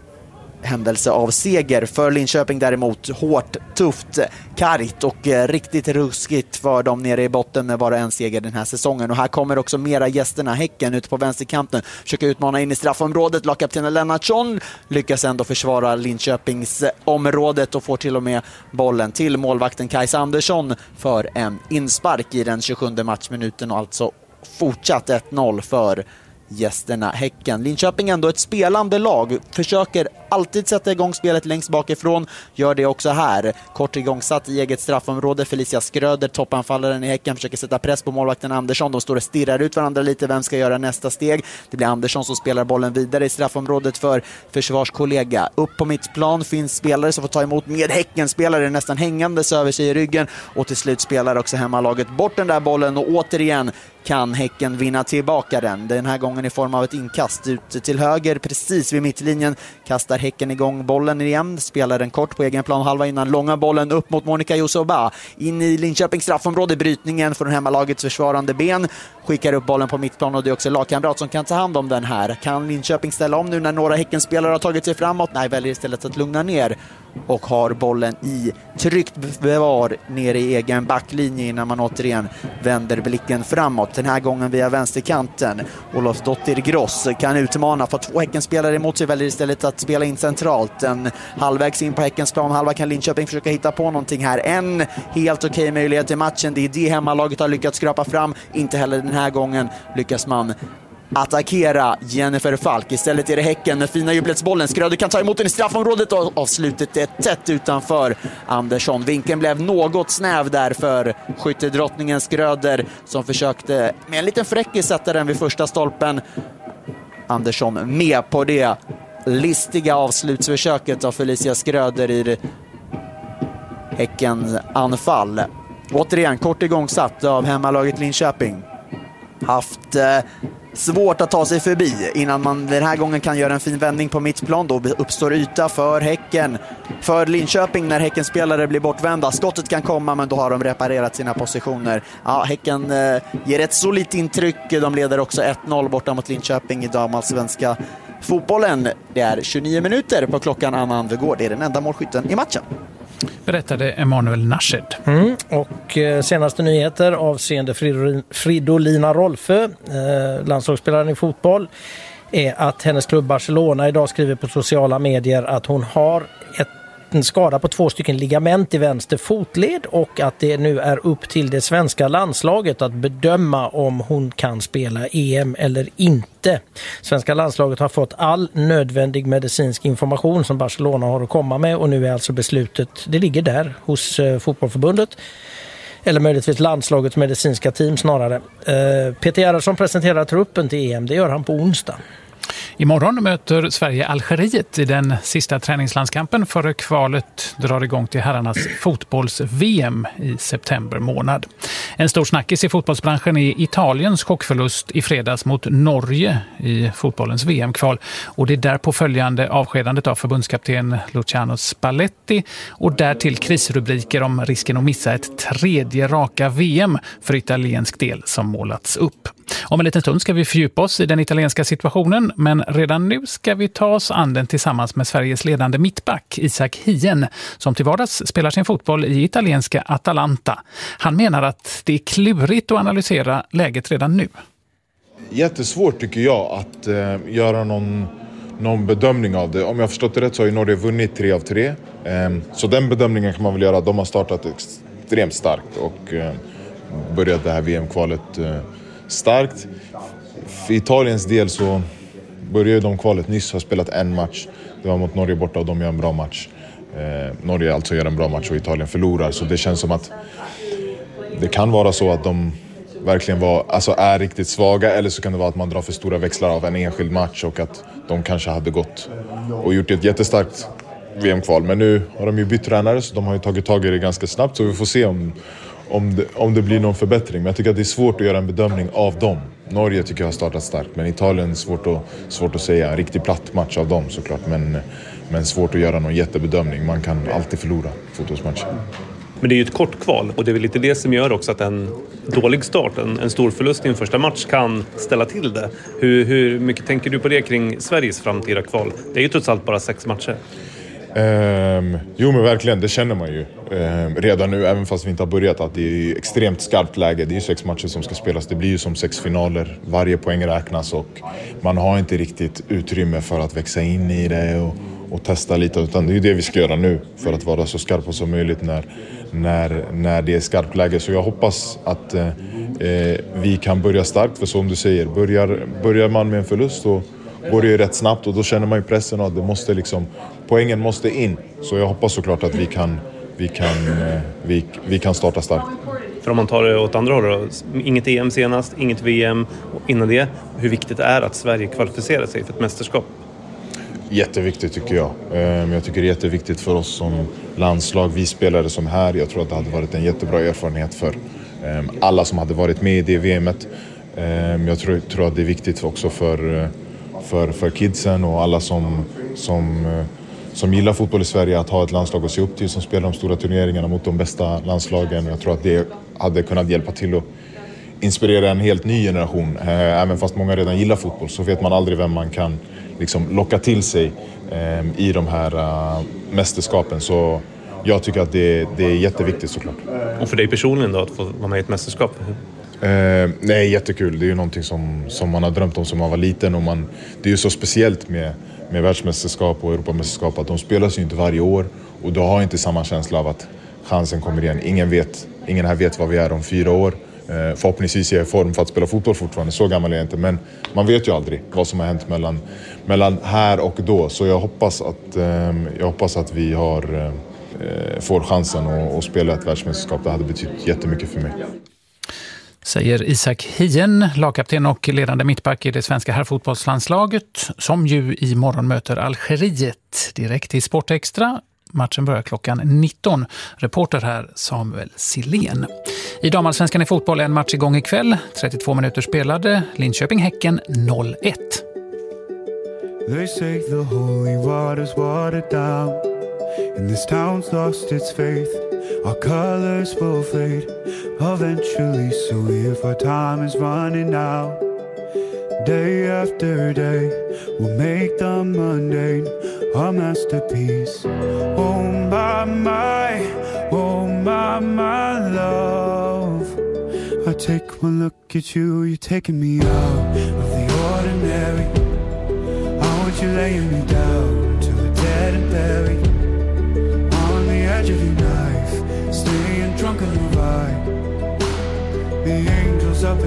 händelse av seger. För Linköping däremot hårt, tufft, kargt och eh, riktigt ruskigt för dem nere i botten med bara en seger den här säsongen. Och här kommer också mera gästerna. Häcken ute på vänsterkanten försöker utmana in i straffområdet. Lagkaptenen Lennartsson lyckas ändå försvara Linköpings området och får till och med bollen till målvakten Kajsa Andersson för en inspark i den tjugosjunde matchminuten, och alltså fortsatt ett noll för gästerna Häcken. Linköping ändå ett spelande lag, försöker alltid sätta igång spelet längst bakifrån, gör det också här. Kort igångsatt i eget straffområde. Felicia Skröder, toppanfallaren i Häcken, försöker sätta press på målvakten Andersson. De står och stirrar ut varandra lite, vem ska göra nästa steg? Det blir Andersson som spelar bollen vidare i straffområdet för försvarskollega. Upp på mittplan finns spelare som får ta emot med Häcken-spelare nästan hängandes över sig i ryggen, och till slut spelar också hemmalaget bort den där bollen, och återigen kan Häcken vinna tillbaka den. Den här gången i form av ett inkast ut till höger precis vid mittlinjen. Kastar Häcken igång bollen igen. Spelar den kort på egen plan halva innan långa bollen upp mot Monica Josoba. In i Linköpings straffområde. Brytningen från hemmalagets försvarande ben. Skickar upp bollen på mittplan, och det är också lagkamrat som kan ta hand om den här. Kan Linköping ställa om nu när några Häckenspelare har tagit sig framåt? Nej, väljer istället att lugna ner och har bollen i tryggt bevar nere i egen backlinje innan man återigen vänder blicken framåt. Den här gången via vänsterkanten. Olof Dottir Gross kan utmana för två Häckenspelare emot sig, väljer istället att spela in centralt. En halvvägs in på Häckens plan halva kan Linköping försöka hitta på någonting här. En helt okej möjlighet i matchen. Det är det hemmalaget har lyckats skrapa fram. Inte heller den här gången lyckas man attackera Jennifer Falk. Istället är det Häcken med fina jubletsbollen. Skröder kan ta emot den i straffområdet, och avslutet är tätt utanför Andersson. Vinkeln blev något snäv där för skyttedrottningen Skröder, som försökte med en liten fräckis sätta den vid första stolpen. Andersson med på det listiga avslutsförsöket av Felicia Skröder i Häckens anfall. Återigen kort igångsatt av hemmalaget Linköping. Haft eh, svårt att ta sig förbi innan man den här gången kan göra en fin vändning på mittplan. Då uppstår yta för Häcken. För Linköping när Häckens spelare blir bortvända. Skottet kan komma, men då har de reparerat sina positioner. Ja, Häcken eh, ger ett solitt intryck. De leder också ett noll borta mot Linköping i damallsvenska fotbollen. Det är tjugonio minuter på klockan. Anna Andegård är den enda målskytten i matchen. Berättade Emanuel Nasched. Mm. Och eh, senaste nyheter avseende Fridolin, Fridolina Rolfö, eh, landslagsspelaren i fotboll, är att hennes klubb Barcelona idag skriver på sociala medier att hon har ett en skada på två stycken ligament i vänster fotled och att det nu är upp till det svenska landslaget att bedöma om hon kan spela E M eller inte. Svenska landslaget har fått all nödvändig medicinsk information som Barcelona har att komma med och nu är alltså beslutet, det ligger där hos eh, fotbollförbundet. Eller möjligtvis landslagets medicinska team snarare. Eh, Peter Gerhardsson presenterar truppen till E M, det gör han på onsdag. Imorgon möter Sverige Algeriet i den sista träningslandskampen före kvalet drar igång till herrarnas fotbolls-V M i september månad. En stor snackis i fotbollsbranschen är Italiens chockförlust i fredags mot Norge i fotbollens V M-kval. Och det är därpå följande avskedandet av förbundskapten Luciano Spalletti och därtill krisrubriker om risken att missa ett tredje raka V M för italiensk del som målats upp. Om en liten stund ska vi fördjupa oss i den italienska situationen, men redan nu ska vi ta oss an den tillsammans med Sveriges ledande mittback Isak Hien, som till vardags spelar sin fotboll i italienska Atalanta. Han menar att det är klurigt att analysera läget redan nu. Jättesvårt tycker jag att eh, göra någon, någon bedömning av det. Om jag har förstått det rätt så har ju Norge vunnit tre av tre. Eh, så den bedömningen kan man väl göra. De har startat extremt starkt och eh, börjat det här V M-kvalet eh, starkt. För Italiens del så började de kvalet nyss, har spelat en match. Det var mot Norge borta och de gör en bra match. Eh, Norge alltså gör en bra match och Italien förlorar. Så det känns som att det kan vara så att de verkligen var, alltså är riktigt svaga. Eller så kan det vara att man drar för stora växlar av en enskild match och att de kanske hade gått och gjort ett jättestarkt V M-kval. Men nu har de ju bytt tränare så de har ju tagit tag i det ganska snabbt. Så vi får se om Om det, om det blir någon förbättring. Men jag tycker att det är svårt att göra en bedömning av dem. Norge tycker jag har startat starkt. Men Italien är svårt att, svårt att säga. En riktigt platt match av dem såklart. Men, men svårt att göra någon jättebedömning. Man kan alltid förlora fotbollsmatcher. Men det är ju ett kort kval. Och det är väl lite det som gör också att en dålig start, en, en stor förlust i en första match kan ställa till det. Hur, hur mycket tänker du på det kring Sveriges framtida kval? Det är ju trots allt bara sex matcher. Um, jo men verkligen, det känner man ju um, redan nu, även fast vi inte har börjat, att det är extremt skarpt läge. Det är ju sex matcher som ska spelas, det blir ju som sex finaler. Varje poäng räknas och man har inte riktigt utrymme för att växa in i det och, och testa lite, utan det är ju det vi ska göra nu för att vara så skarpa som möjligt när, när, när det är skarpt läge. Så jag hoppas att eh, vi kan börja starkt, för som du säger, börjar, börjar man med en förlust och går det ju rätt snabbt och då känner man ju pressen och det måste liksom, poängen måste in. Så jag hoppas såklart att vi kan, vi kan, vi, vi kan starta starkt. För om man tar det åt andra hållet, inget E M senast, inget V M och innan det, hur viktigt är att Sverige kvalificerar sig för ett mästerskap? Jätteviktigt tycker jag. Jag tycker det är jätteviktigt för oss som landslag, vi spelare som här. Jag tror att det hade varit en jättebra erfarenhet för alla som hade varit med i det V M:et. Jag tror, tror att det är viktigt också för För, för kidsen och alla som, som, som gillar fotboll i Sverige att ha ett landslag att se upp till som spelar de stora turneringarna mot de bästa landslagen. Jag tror att det hade kunnat hjälpa till att inspirera en helt ny generation. Även fast många redan gillar fotboll så vet man aldrig vem man kan liksom locka till sig i de här mästerskapen. Så jag tycker att det, det är jätteviktigt såklart. Och för dig personligen då, att få vara med i ett mästerskap? Eh, nej, jättekul. Det är ju någonting som, som man har drömt om som man var liten. Och man, det är ju så speciellt med, med världsmästerskap och Europamästerskap att de spelas ju inte varje år. Och du har inte samma känsla av att chansen kommer igen. Ingen vet, ingen här vet vad vi är om fyra år. Eh, förhoppningsvis är jag i form för att spela fotboll fortfarande. Så gammal är jag inte. Men man vet ju aldrig vad som har hänt mellan, mellan här och då. Så jag hoppas att, eh, jag hoppas att vi har, eh, får chansen att, att spela ett världsmästerskap. Det hade betytt jättemycket för mig. Säger Isak Hien, lagkapten och ledande mittback i det svenska herrfotbollslandslaget, som ju imorgon möter Algeriet direkt i Sportextra. Matchen börjar klockan nitton. Reporter här Samuel Silén. I damallsvenskan i fotboll är en match igång ikväll. trettiotvå minuter spelade. Linköping-Häcken noll ett. They say the holy water's watered down and this town's lost its faith. Our colors will fade eventually, so if our time is running out, day after day we'll make the mundane our masterpiece. Oh my, my, oh my, my love, I take one look at you, you're taking me out of the ordinary. I want you laying me down to a dead and buried.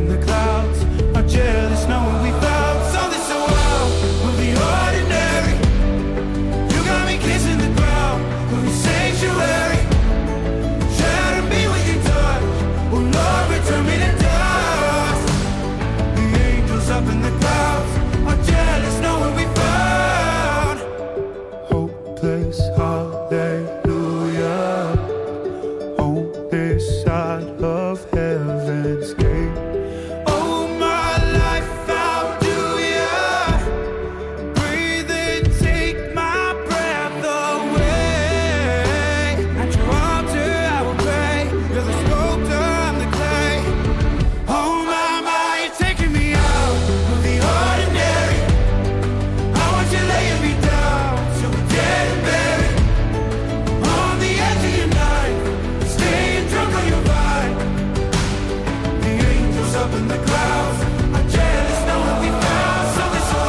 in the clouds, are jealous knowing we found something so wild of the ordinary. You got me kissing the ground of your sanctuary. Shatter me with your touch, oh Lord, return me to dust. The angels up in the clouds are jealous knowing we found hopeless hallelujah on this side of heaven's gate. Oh my life, how do ya breathe and take my breath away? At your altar I will pray. You're the sculptor, I'm the clay. Oh my, my, you're taking me out of the ordinary. I want you laying me down till we're dead and buried. On the edge of your knife, staying drunk on your vine. The angels up in the clouds are jealous knowing we found something so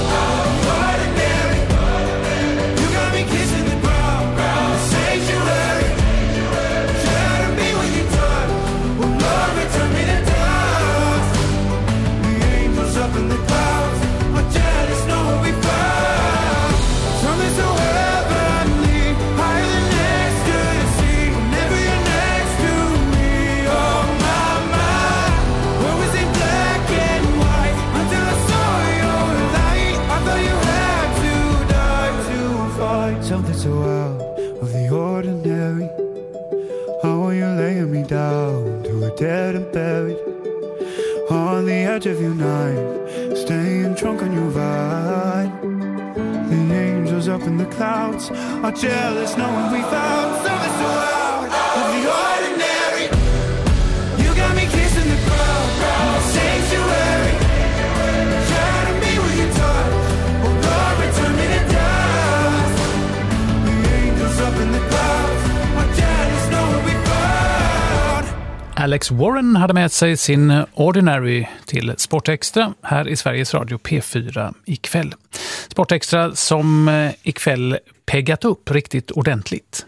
ordinary. You got me kissing the ground in the sanctuary. Shatter me with your touch, oh Lord, return me to dust. The angels up in the clouds are jealous knowing we found something so heavenly, higher than ecstasy. Whenever you're next to me, oh my, my, what was it black and white until I saw your light? I thought you had to die to fight something so out of the ordinary. How are you laying me down to a dead and buried? On the edge of your knife, staying drunk on your vine. The angels up in the clouds are jealous knowing we found something so out of the ordinary. You got me kissing the ground in the sanctuary. Shatter me with your touch, oh Lord, return me to dust. The angels up in the clouds are jealous knowing we found. Alex Warren hade med sig sin Ordinary till Sportextra här i Sveriges Radio P fyra ikväll. Sportextra som eh, ikväll peggat upp riktigt ordentligt.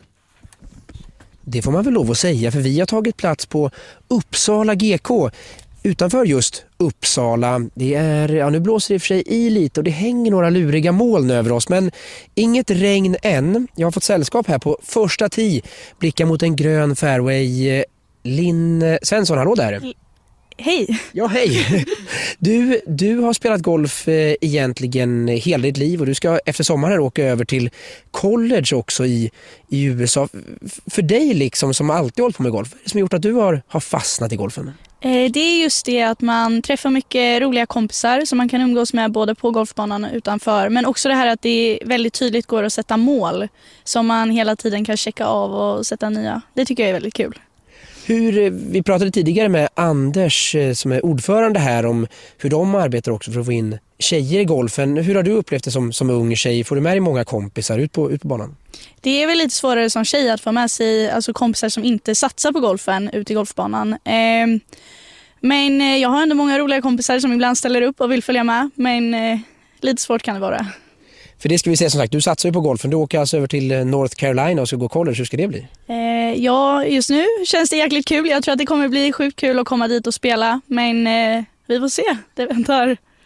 Det får man väl lov att säga, för vi har tagit plats på Uppsala G K utanför just Uppsala. Det är, ja, nu blåser det i och för sig i lite och det hänger några luriga moln över oss, men inget regn än. Jag har fått sällskap här på första tee, blicka mot en grön fairway. Linn Svensson, hallå där. Hej. Ja, hej. Du, du har spelat golf eh, egentligen hela ditt liv och du ska efter sommaren åka över till college också i, i U S A. F- för dig liksom, som alltid hållit på med golf, vad är det som har gjort att du har, har fastnat i golfen? Eh, det är just det att man träffar mycket roliga kompisar som man kan umgås med både på golfbanan och utanför. Men också det här att det väldigt tydligt går att sätta mål som man hela tiden kan checka av och sätta nya. Det tycker jag är väldigt kul. Hur, vi pratade tidigare med Anders som är ordförande här om hur de arbetar också för att få in tjejer i golfen. Hur har du upplevt det som, som ung tjej? Får du med dig många kompisar ut på, ut på banan? Det är väl lite svårare som tjej att få med sig alltså kompisar som inte satsar på golfen ut i golfbanan. Eh, men jag har ändå många roliga kompisar som ibland ställer upp och vill följa med. Men eh, lite svårt kan det vara. För det ska vi säga som sagt, du satsar ju på golfen. Du åker alltså över till North Carolina och ska gå college. Hur ska det bli? Eh, ja, just nu känns det jäkligt kul. Jag tror att det kommer bli sjukt kul att komma dit och spela. Men eh, vi får se. Det väntar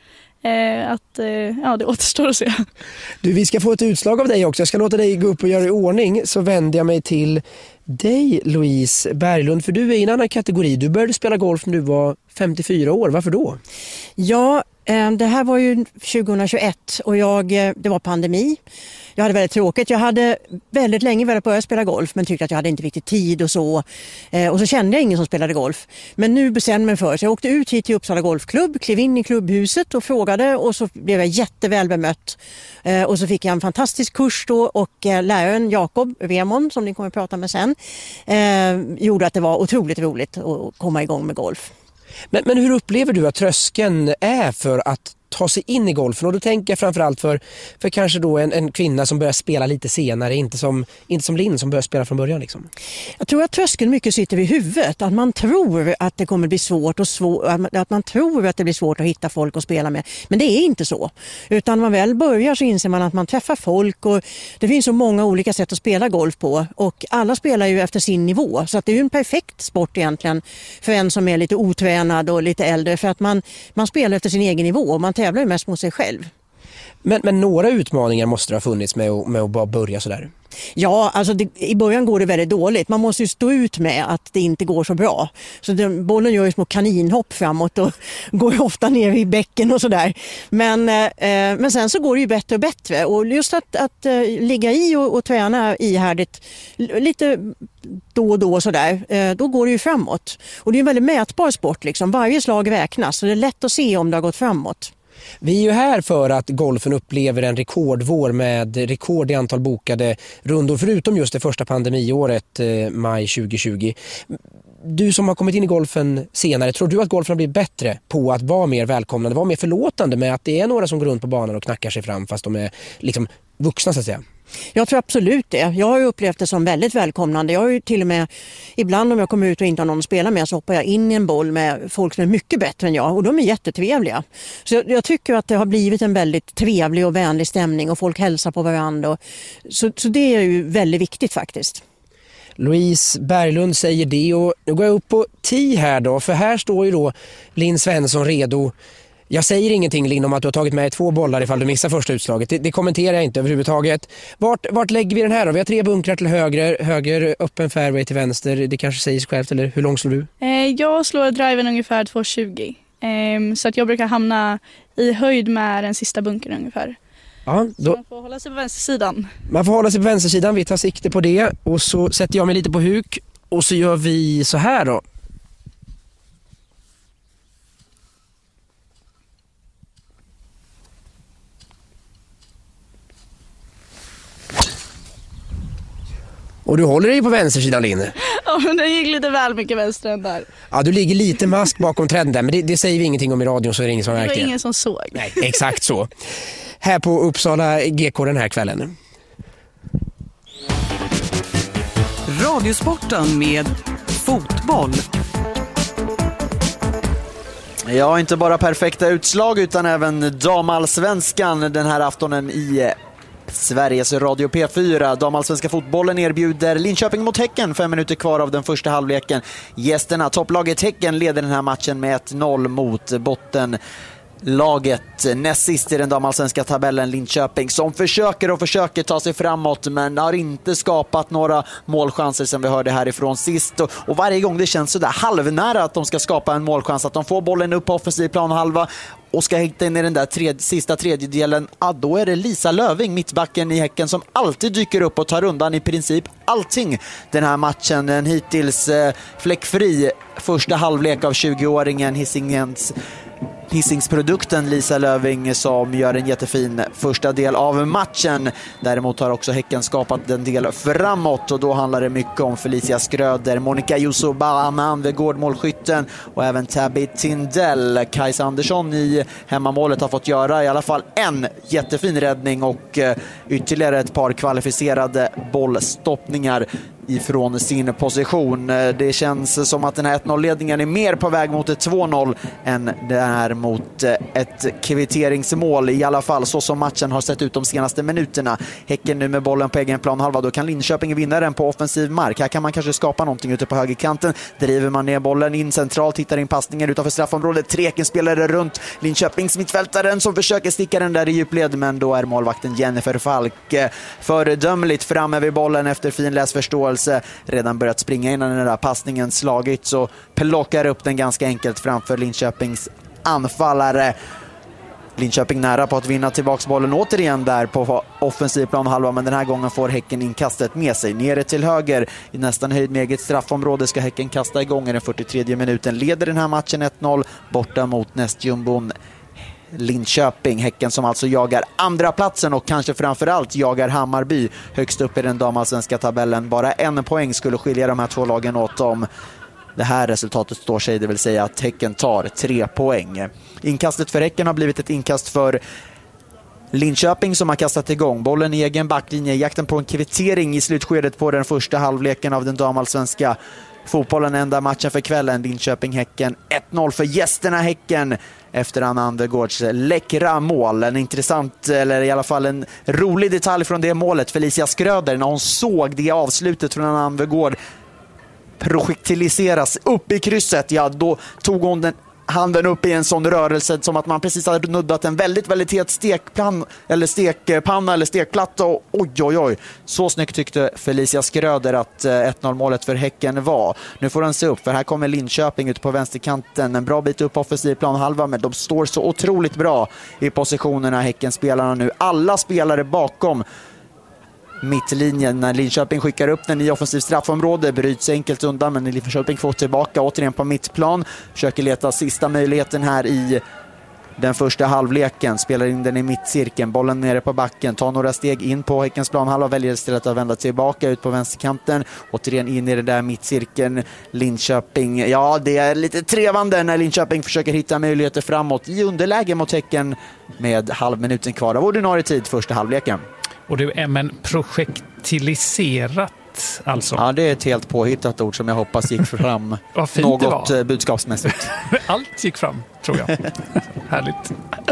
eh, att eh, ja, det återstår att se. Du, vi ska få ett utslag av dig också. Jag ska låta dig gå upp och göra i ordning. Så vänder jag mig till dig, Louise Berglund. För du är i en annan kategori. Du började spela golf när du var femtiofyra år. Varför då? Ja, det här var ju tjugohundratjugoett och jag, det var pandemi. Jag hade väldigt tråkigt. Jag hade väldigt länge velat börja spela golf men tyckte att jag hade inte riktigt tid och så. Och så kände jag ingen som spelade golf. Men nu bestämde mig för. Så jag åkte ut hit till Uppsala Golfklubb, klev in i klubbhuset och frågade och så blev jag jätteväl bemött. Och så fick jag en fantastisk kurs då och läraren Jakob Wemon, som ni kommer att prata med sen, gjorde att det var otroligt roligt att komma igång med golf. Men, men hur upplever du att tröskeln är för att ta sig in i golfen. Och då tänker jag framförallt för, för kanske då en, en kvinna som börjar spela lite senare, inte som, inte som Linn som börjar spela från början. Liksom. Jag tror att tröskeln mycket sitter vid huvudet. Att man tror att det kommer bli svårt och svår, att man tror att det blir svårt att hitta folk att spela med. Men det är inte så. Utan när man väl börjar så inser man att man träffar folk och det finns så många olika sätt att spela golf på. Och alla spelar ju efter sin nivå. Så att det är ju en perfekt sport egentligen för en som är lite otränad och lite äldre. För att man, man spelar efter sin egen nivå och man tävlar ju mest mot sig själv. Men, men några utmaningar måste det ha funnits med, med att bara börja sådär? Ja, alltså det, i början går det väldigt dåligt. Man måste ju stå ut med att det inte går så bra. Så den, bollen gör ju små kaninhopp framåt och går ofta ner i bäcken och sådär. Men, eh, men sen så går det ju bättre och bättre. Och just att, att eh, ligga i och, och träna ihärdigt lite då och då sådär, eh, då går det ju framåt. Och det är en väldigt mätbar sport liksom. Varje slag räknas så det är lätt att se om det har gått framåt. Vi är ju här för att golfen upplever en rekordvår med rekord i antal bokade rundor, förutom just det första pandemiåret, eh, maj tjugo tjugo. Du som har kommit in i golfen senare, tror du att golfen har blivit bättre på att vara mer välkomnande, vara mer förlåtande med att det är några som går runt på banan och knackar sig fram fast de är liksom vuxna så att säga? Jag tror absolut det. Jag har ju upplevt det som väldigt välkomnande. Jag har ju till och med, ibland om jag kommer ut och inte har någon att spela med så hoppar jag in i en boll med folk som är mycket bättre än jag och de är jättetrevliga. Så jag, jag tycker att det har blivit en väldigt trevlig och vänlig stämning och folk hälsar på varandra. Och, så, så det är ju väldigt viktigt faktiskt. Louise Berglund säger det och nu går jag upp på tio här då, för här står ju då Linn Svensson redo. Jag säger ingenting, Linn, om att du har tagit med två bollar ifall du missar första utslaget. Det, det kommenterar jag inte överhuvudtaget. Vart, vart lägger vi den här då? Vi har tre bunkrar till höger, höger öppen fairway till vänster. Det kanske säger sig självt, eller hur långt slår du? Eh, jag slår driven ungefär två tjugo. Eh, så att jag brukar hamna i höjd med den sista bunkern ungefär. Ja, då... Så man får hålla sig på vänstersidan. Man får hålla sig på vänstersidan, vi tar sikte på det. Och så sätter jag mig lite på huk. Och så gör vi så här då. Och du håller dig på vänstersidan, Linn. Ja, men det gick lite väl mycket vänster än där. Ja, du ligger lite mask bakom trenden, men det, det säger vi ingenting om i radion, så är det ingen som märker det. Det var ingen som såg. Nej, exakt så. Här på Uppsala G K den här kvällen. Radiosporten med fotboll. Ja, inte bara perfekta utslag utan även damallsvenskan den här aftonen i Sveriges Radio P fyra. Damallsvenska fotbollen erbjuder Linköping mot Häcken, fem minuter kvar av den första halvleken. Gästerna, topplaget Häcken, leder den här matchen med ett noll mot botten. Laget näst sist i den damallsvenska tabellen, Linköping, som försöker och försöker ta sig framåt men har inte skapat några målchanser som vi hörde härifrån sist. Och, och varje gång det känns så där halvnära att de ska skapa en målchans, att de får bollen upp på offensiv plan halva och ska hitta in i den där tredje, sista tredjedelen, ja, då är det Lisa Löving, mittbacken i Häcken, som alltid dyker upp och tar undan i princip allting den här matchen. En hittills eh, fläckfri första halvlek av tjugoåringen Hisingens Hisingsprodukten Lisa Löving, som gör en jättefin första del av matchen. Däremot har också Häcken skapat en del framåt och då handlar det mycket om Felicia Skröder, Monica Yusuba, Anna Andegård, målskytten, och även Tabby Tindell. Kajsa Andersson i hemmamålet har fått göra i alla fall en jättefin räddning och ytterligare ett par kvalificerade bollstoppningar ifrån sin position. Det känns som att den här ett noll-ledningen är mer på väg mot ett två noll än det är mot ett kvitteringsmål, i alla fall så som matchen har sett ut de senaste minuterna. Häcken nu med bollen på egen plan halva, då kan Linköping vinna den på offensiv mark. Här kan man kanske skapa någonting ute på högerkanten. Driver man ner bollen in centralt, hittar in passningen utanför straffområdet. Treken spelare runt Linköpings mittfältaren som försöker sticka den där i djupled, men då är målvakten Jennifer Falk föredömligt framme vid bollen efter fin läsförståelse. Redan börjat springa innan den där passningen slagit, så plockar upp den ganska enkelt framför Linköpings anfallare. Linköping nära på att vinna tillbaks bollen återigen där på offensiv plan halva, men den här gången får Häcken inkastet med sig. Nere till höger i nästan höjd med eget straffområde ska Häcken kasta igång i den fyrtiotredje minuten. Leder den här matchen ett noll borta mot nästjumbon Linköping. Häcken som alltså jagar andra platsen och kanske framförallt jagar Hammarby högst upp i den damallsvenska tabellen. Bara en poäng skulle skilja de här två lagen åt om det här resultatet står sig, det vill säga att Häcken tar tre poäng. Inkastet för Häcken har blivit ett inkast för Linköping som har kastat igång bollen i egen backlinje, jakten på en kvittering i slutskedet på den första halvleken av den damallsvenska fotbollen, enda matchen för kvällen. Linköping-Häcken ett noll för gästerna Häcken efter Anna Andergårds läckra mål. En intressant, eller i alla fall en rolig detalj från det målet. Felicia Skröder, när hon såg det avslutet från Anna Andergård projektiliseras upp i krysset, ja då tog hon den handen upp i en sån rörelse som att man precis hade nuddat en väldigt, väldigt het stekpanna eller stekpanna eller stekplatta. Och oj, oj, oj. Så snyggt tyckte Felicia Skröder att ett noll-målet för Häcken var. Nu får den se upp, för här kommer Linköping ut på vänsterkanten. En bra bit upp offensiv planhalva, men de står så otroligt bra i positionerna, Häcken-spelarna nu. Alla spelare bakom mittlinjen när Linköping skickar upp den i offensiv straffområde, bryts enkelt undan, men Linköping får tillbaka återigen på mittplan, försöker leta sista möjligheten här i den första halvleken, spelar in den i mittcirkeln, bollen nere på backen, tar några steg in på Häckens planhalva, väljer istället att vända tillbaka ut på vänsterkanten, återigen in i det där mittcirkeln. Linköping, ja det är lite trevande när Linköping försöker hitta möjligheter framåt i underläge mot Häcken med halvminuten kvar av ordinarie tid första halvleken. Och det är men projektiliserat alltså. Ja, det är ett helt påhittat ord som jag hoppas gick fram något budskapsmässigt. Allt gick fram, tror jag. Härligt.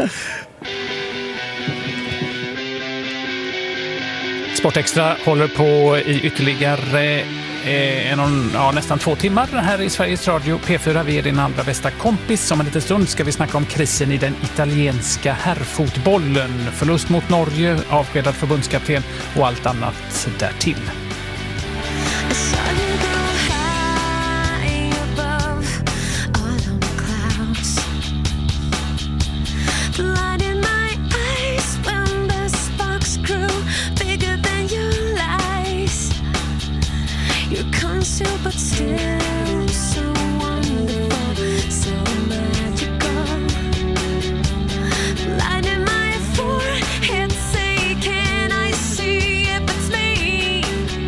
Sportextra håller på i ytterligare eh, en, ja, nästan två timmar här i Sveriges Radio P fyra. Vi är din allra bästa kompis. Om en liten stund ska vi snacka om krisen i den italienska herrfotbollen. Förlust mot Norge, avskedad förbundskapten och allt annat därtill. But still so wonderful, so magical. Light in my forehead, say, can I see if it's me?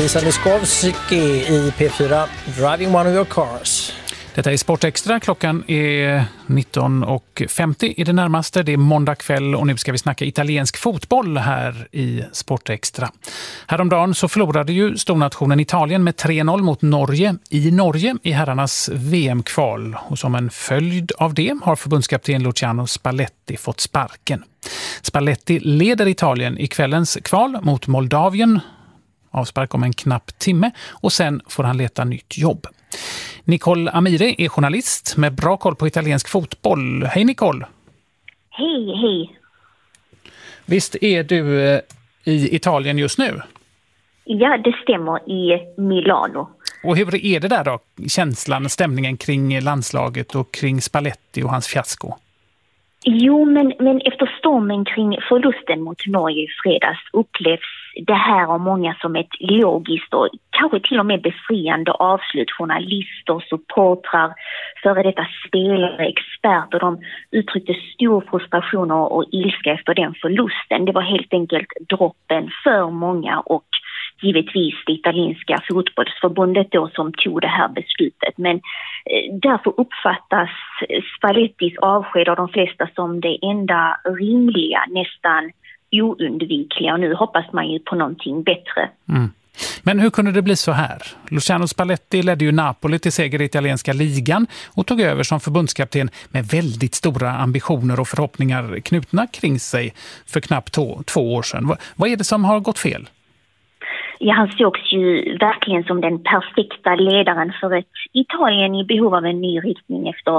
Lisa Niskovsky i P fyra Driving One of Your Cars. Detta är Sportextra. Klockan är nitton och femtio i det närmaste. Det är måndag kväll och nu ska vi snacka italiensk fotboll här i Sportextra. Häromdagen så förlorade ju stornationen Italien med tre noll mot Norge i Norge i herrarnas V M-kval. Och som en följd av det har förbundskapten Luciano Spalletti fått sparken. Spalletti leder Italien i kvällens kval mot Moldavien. Avspark om en knapp timme och sen får han leta nytt jobb. Nicole Amiri är journalist med bra koll på italiensk fotboll. Hej Nicole! Hej, hej! Visst är du i Italien just nu? Ja, det stämmer, i Milano. Och hur är det där då? Känslan, stämningen kring landslaget och kring Spalletti och hans fiasko? Jo, men, men efter stormen kring förlusten mot Norge i fredags upplevs det här av många som ett logiskt och kanske till och med befriande avslut. Journalister, supportrar, före detta spelare, experter, de uttryckte stor frustration och ilska efter den förlusten. Det var helt enkelt droppen för många och givetvis det italienska fotbollsförbundet då som tog det här beslutet. Men eh, därför uppfattas Spallettis avsked av de flesta som det enda rimliga, nästan oundvikliga. Och nu hoppas man ju på någonting bättre. Mm. Men hur kunde det bli så här? Luciano Spalletti ledde ju Napoli till seger i italienska ligan och tog över som förbundskapten med väldigt stora ambitioner och förhoppningar knutna kring sig för knappt två, två år sedan. Vad, vad är det som har gått fel? Ja, han sågs ju verkligen som den perfekta ledaren för ett Italien i behov av en ny riktning efter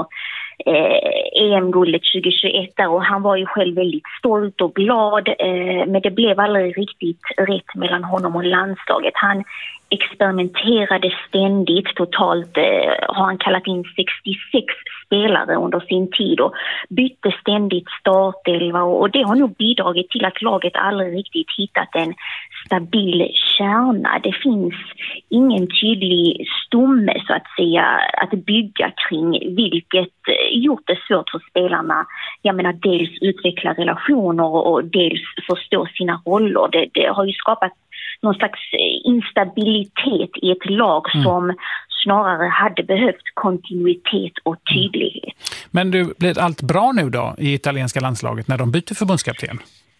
eh, E M-guldet tjugohundratjugoett där, och han var ju själv väldigt stolt och glad eh, men det blev aldrig riktigt rätt mellan honom och landslaget. Han experimenterade ständigt, totalt eh, har han kallat in sextiosex spelare under sin tid och bytte ständigt startelva, och det har nog bidragit till att laget aldrig riktigt hittat en stabil kärna. Det finns ingen tydlig stomme så att säga att bygga kring, vilket gjort det svårt för spelarna. Jag menar, dels utveckla relationer och dels förstå sina roller. Det, det har ju skapat någon slags instabilitet i ett lag mm. som snarare hade behövt kontinuitet och tydlighet. Men du, blir allt bra nu då i italienska landslaget när de byter förbundskapten?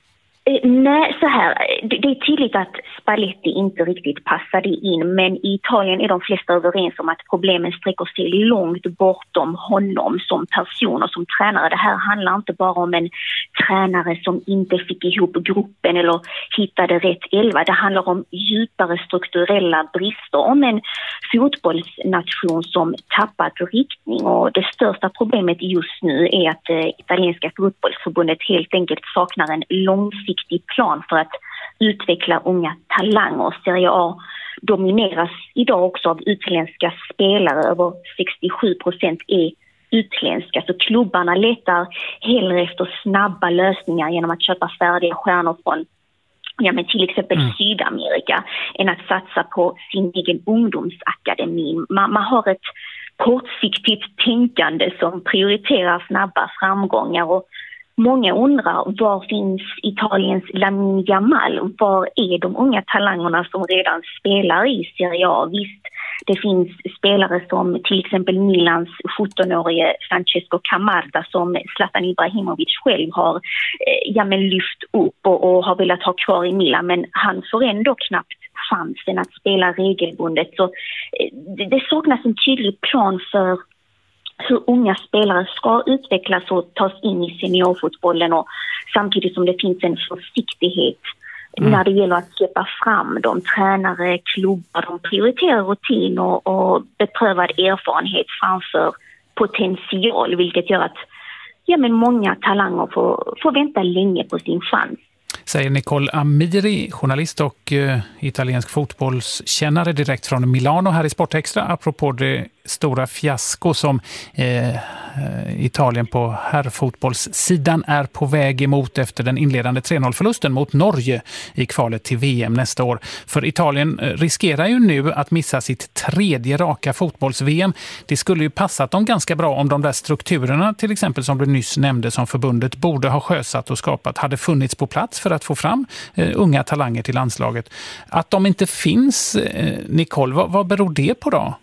Eh, nej, så här. Det, det är tydligt att Spalletti inte riktigt passade in, men i Italien är de flesta överens om att problemen sträcker sig långt bortom honom som person och som tränare. Det här handlar inte bara om en tränare som inte fick ihop gruppen eller hittade rätt elva. Det handlar om djupare strukturella brister, om en fotbollsnation som tappat riktning, och det största problemet just nu är att det italienska fotbollsförbundet helt enkelt saknar en långsiktig plan för att utveckla unga talanger. Serie A domineras idag också av utländska spelare. Över sextiosju procent är utländska. Så klubbarna letar hellre efter snabba lösningar genom att köpa färdiga stjärnor från ja, men till exempel mm. Sydamerika än att satsa på sin egen ungdomsakademi. Man, man har ett kortsiktigt tänkande som prioriterar snabba framgångar, och många undrar, var finns Italiens Lamine Yamal? Var är de unga talangerna som redan spelar i Serie A? Visst, det finns spelare som till exempel Milans sjuttonårige Francesco Camarda som Zlatan Ibrahimovic själv har eh, ja, men lyft upp och, och har velat ha kvar i Milan, men han får ändå knappt chansen att spela regelbundet. Så eh, det, det saknas en tydlig plan för hur unga spelare ska utvecklas och tas in i seniorfotbollen, och samtidigt som det finns en försiktighet mm. när det gäller att släppa fram de tränare, klubbar, de prioriterar rutin och, och beprövad erfarenhet framför potential, vilket gör att ja, men många talanger får, får vänta länge på sin chans. Säger Nicole Amiri, journalist och uh, italiensk fotbollskännare direkt från Milano här i Sportextra, apropå det stora fiasko som eh, Italien på herrfotbollssidan är på väg emot efter den inledande tre noll-förlusten mot Norge i kvalet till V M nästa år. För Italien riskerar ju nu att missa sitt tredje raka fotbolls-V M. Det skulle ju passat dem ganska bra om de där strukturerna, till exempel som du nyss nämnde, som förbundet borde ha sjösatt och skapat, hade funnits på plats för att få fram eh, unga talanger till landslaget. Att de inte finns, eh, Nicole, vad, vad beror det på då?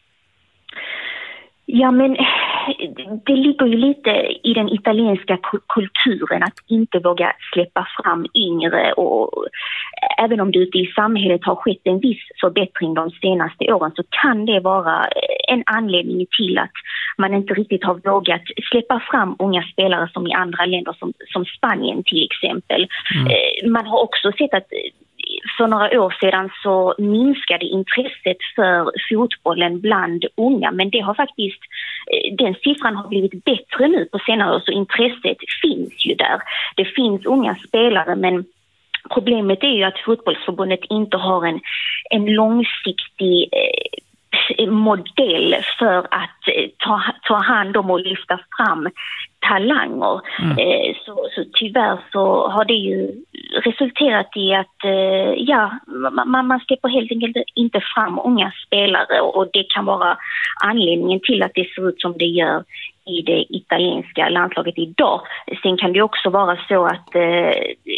Ja, men det ligger ju lite i den italienska kulturen att inte våga släppa fram yngre, och även om det ute i samhället har skett en viss förbättring de senaste åren, så kan det vara en anledning till att man inte riktigt har vågat släppa fram unga spelare som i andra länder som, som Spanien till exempel. Mm. Man har också sett att för några år sedan så minskade intresset för fotbollen bland unga, men det har faktiskt, den siffran har blivit bättre nu på senare år, så intresset finns ju där. Det finns unga spelare, men problemet är ju att fotbollsförbundet inte har en, en långsiktig eh, modell för att eh, ta, ta hand om och lyfta fram talanger. Mm. Eh, så, så tyvärr så har det ju resulterat i att eh, ja, man, man släpper helt enkelt inte fram unga spelare, och, och det kan vara anledningen till att det ser ut som det gör i det italienska landslaget idag. Sen kan det också vara så att eh,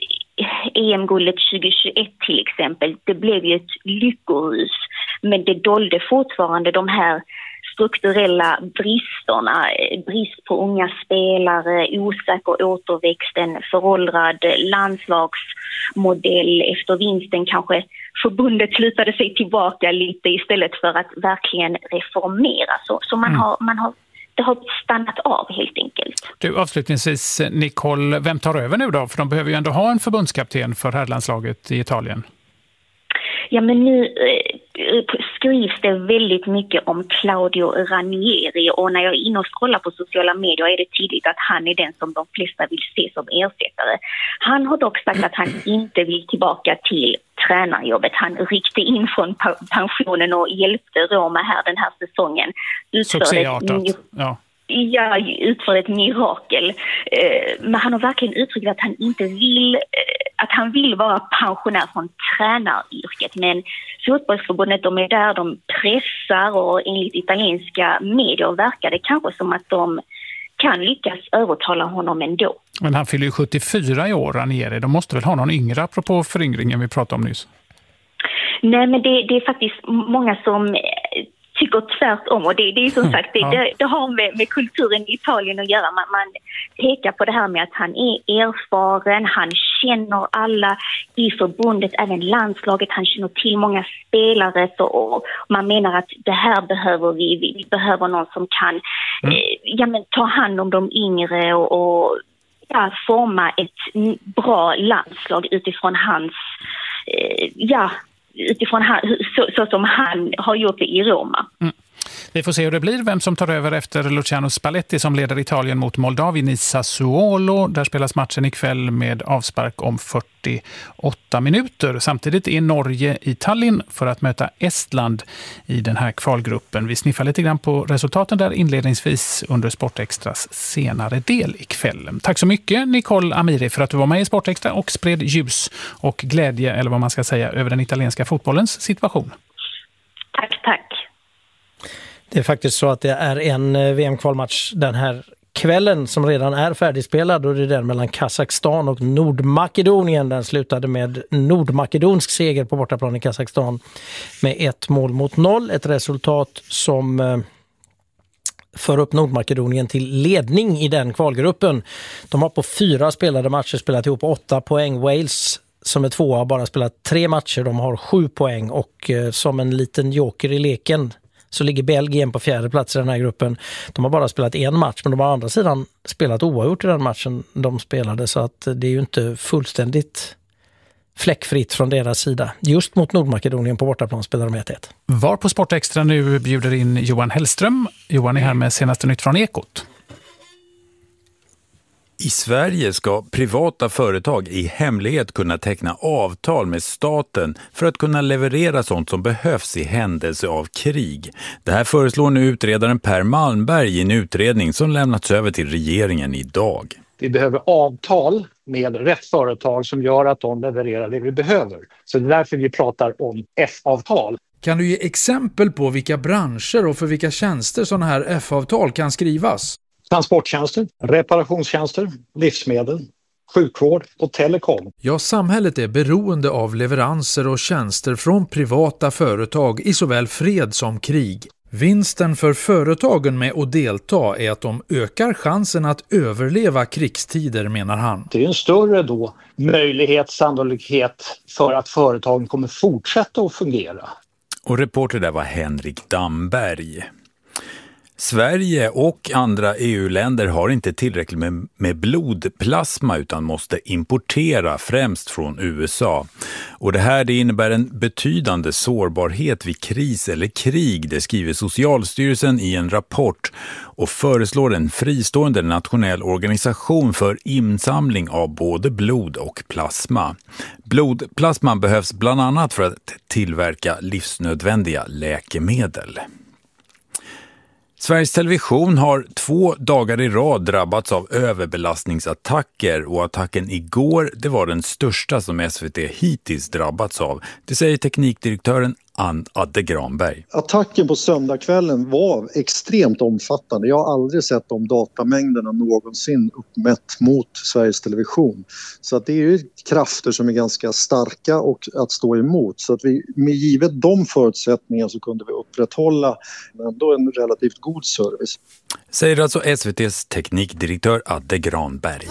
E M-guldet tjugohundratjugoett till exempel, det blev ju ett lyckorus, men det dolde fortfarande de här strukturella bristerna, brist på unga spelare, osäker återväxt, en föråldrad landslagsmodell efter vinsten. Kanske förbundet slutade sig tillbaka lite istället för att verkligen reformera. Så, så man, mm. har, man har det har stannat av helt enkelt. Du, avslutningsvis, Nicole, vem tar över nu då? För de behöver ju ändå ha en förbundskapten för herrlandslaget i Italien. Ja, men nu eh, skrivs det väldigt mycket om Claudio Ranieri, och när jag är inne och scrollar på sociala medier är det tydligt att han är den som de flesta vill se som ersättare. Han har dock sagt att han inte vill tillbaka till tränarjobbet. Han ryckte in från pensionen och hjälpte Roma här den här säsongen. Succéartat, ja. Ja, utför ett mirakel. Men han har verkligen uttryckt att han inte vill, att han vill vara pensionär från tränaryrket. Men fotbollsförbundet, de är där, de pressar, och enligt italienska medier verkar det kanske som att de kan lyckas övertala honom ändå. Men han fyller ju sjuttiofyra i år, Ranieri. De måste väl ha någon yngre, apropå föryngringen vi pratade om nyss? Nej, men det, det är faktiskt många som tycker tvärtom, och det, det är som sagt, det, ja. det, det har med, med kulturen i Italien att göra. Man, man pekar på det här med att han är erfaren, han känner alla i förbundet, även landslaget, han känner till många spelare, så, och man menar att det här behöver vi, vi, vi behöver någon som kan mm. eh, ja, men, ta hand om de yngre och, och ja, forma ett bra landslag utifrån hans eh, ja utifrån han, så, så som han har gjort det i Roma. Mm. Vi får se hur det blir, vem som tar över efter Luciano Spalletti som leder Italien mot Moldavien i Sassuolo. Där spelas matchen ikväll med avspark om fyrtioåtta minuter. Samtidigt är Norge i Tallinn för att möta Estland i den här kvalgruppen. Vi sniffar lite grann på resultaten där inledningsvis under Sportextras senare del ikväll. Tack så mycket, Nicole Amiri, för att du var med i Sportextra och spred ljus och glädje, eller vad man ska säga, över den italienska fotbollens situation. Tack, tack. Det är faktiskt så att det är en V M-kvalmatch den här kvällen som redan är färdigspelad, och det är den mellan Kazakstan och Nordmakedonien. Den slutade med nordmakedonsk seger på bortaplan i Kazakstan med ett mål mot noll. Ett resultat som eh, för upp Nordmakedonien till ledning i den kvalgruppen. De har på fyra spelade matcher spelat ihop åtta poäng. Wales som är tvåa har bara spelat tre matcher. De har sju poäng, och eh, som en liten joker i leken så ligger Belgien på fjärde plats i den här gruppen. De har bara spelat en match, men de har å andra sidan spelat oavgjort i den matchen de spelade, så att det är ju inte fullständigt fläckfritt från deras sida. Just mot Nordmakedonien på bortaplan spelar de ett ett. Var på Sportextra nu bjuder in Johan Hellström. Johan är här med senaste nytt från Ekot. I Sverige ska privata företag i hemlighet kunna teckna avtal med staten för att kunna leverera sånt som behövs i händelse av krig. Det här föreslår nu utredaren Per Malmberg i en utredning som lämnats över till regeringen idag. Vi behöver avtal med rätt företag som gör att de levererar det vi behöver. Så det är därför vi pratar om F-avtal. Kan du ge exempel på vilka branscher och för vilka tjänster sådana här F-avtal kan skrivas? Transporttjänster, reparationstjänster, livsmedel, sjukvård och telekom. Ja, samhället är beroende av leveranser och tjänster från privata företag i såväl fred som krig. Vinsten för företagen med att delta är att de ökar chansen att överleva krigstider, menar han. Det är en större då möjlighet, sannolikhet för att företagen kommer fortsätta att fungera. Och reporter där var Henrik Damberg. Sverige och andra E U-länder har inte tillräckligt med, med blodplasma utan måste importera främst från U S A. Och det här det innebär en betydande sårbarhet vid kris eller krig, det skriver Socialstyrelsen i en rapport och föreslår en fristående nationell organisation för insamling av både blod och plasma. Blodplasma behövs bland annat för att tillverka livsnödvändiga läkemedel. Sveriges Television har två dagar i rad drabbats av överbelastningsattacker och attacken igår det var den största som S V T hittills drabbats av. Det säger teknikdirektören Ann Adde Granberg. Attacken på söndagskvällen var extremt omfattande. Jag har aldrig sett de datamängderna någonsin uppmätt mot Sveriges Television. Så att det är ju krafter som är ganska starka och att stå emot. Så att vi, med givet de förutsättningar så kunde vi upprätthålla ändå en relativt god service. Säger alltså S V T:s teknikdirektör Adde Granberg.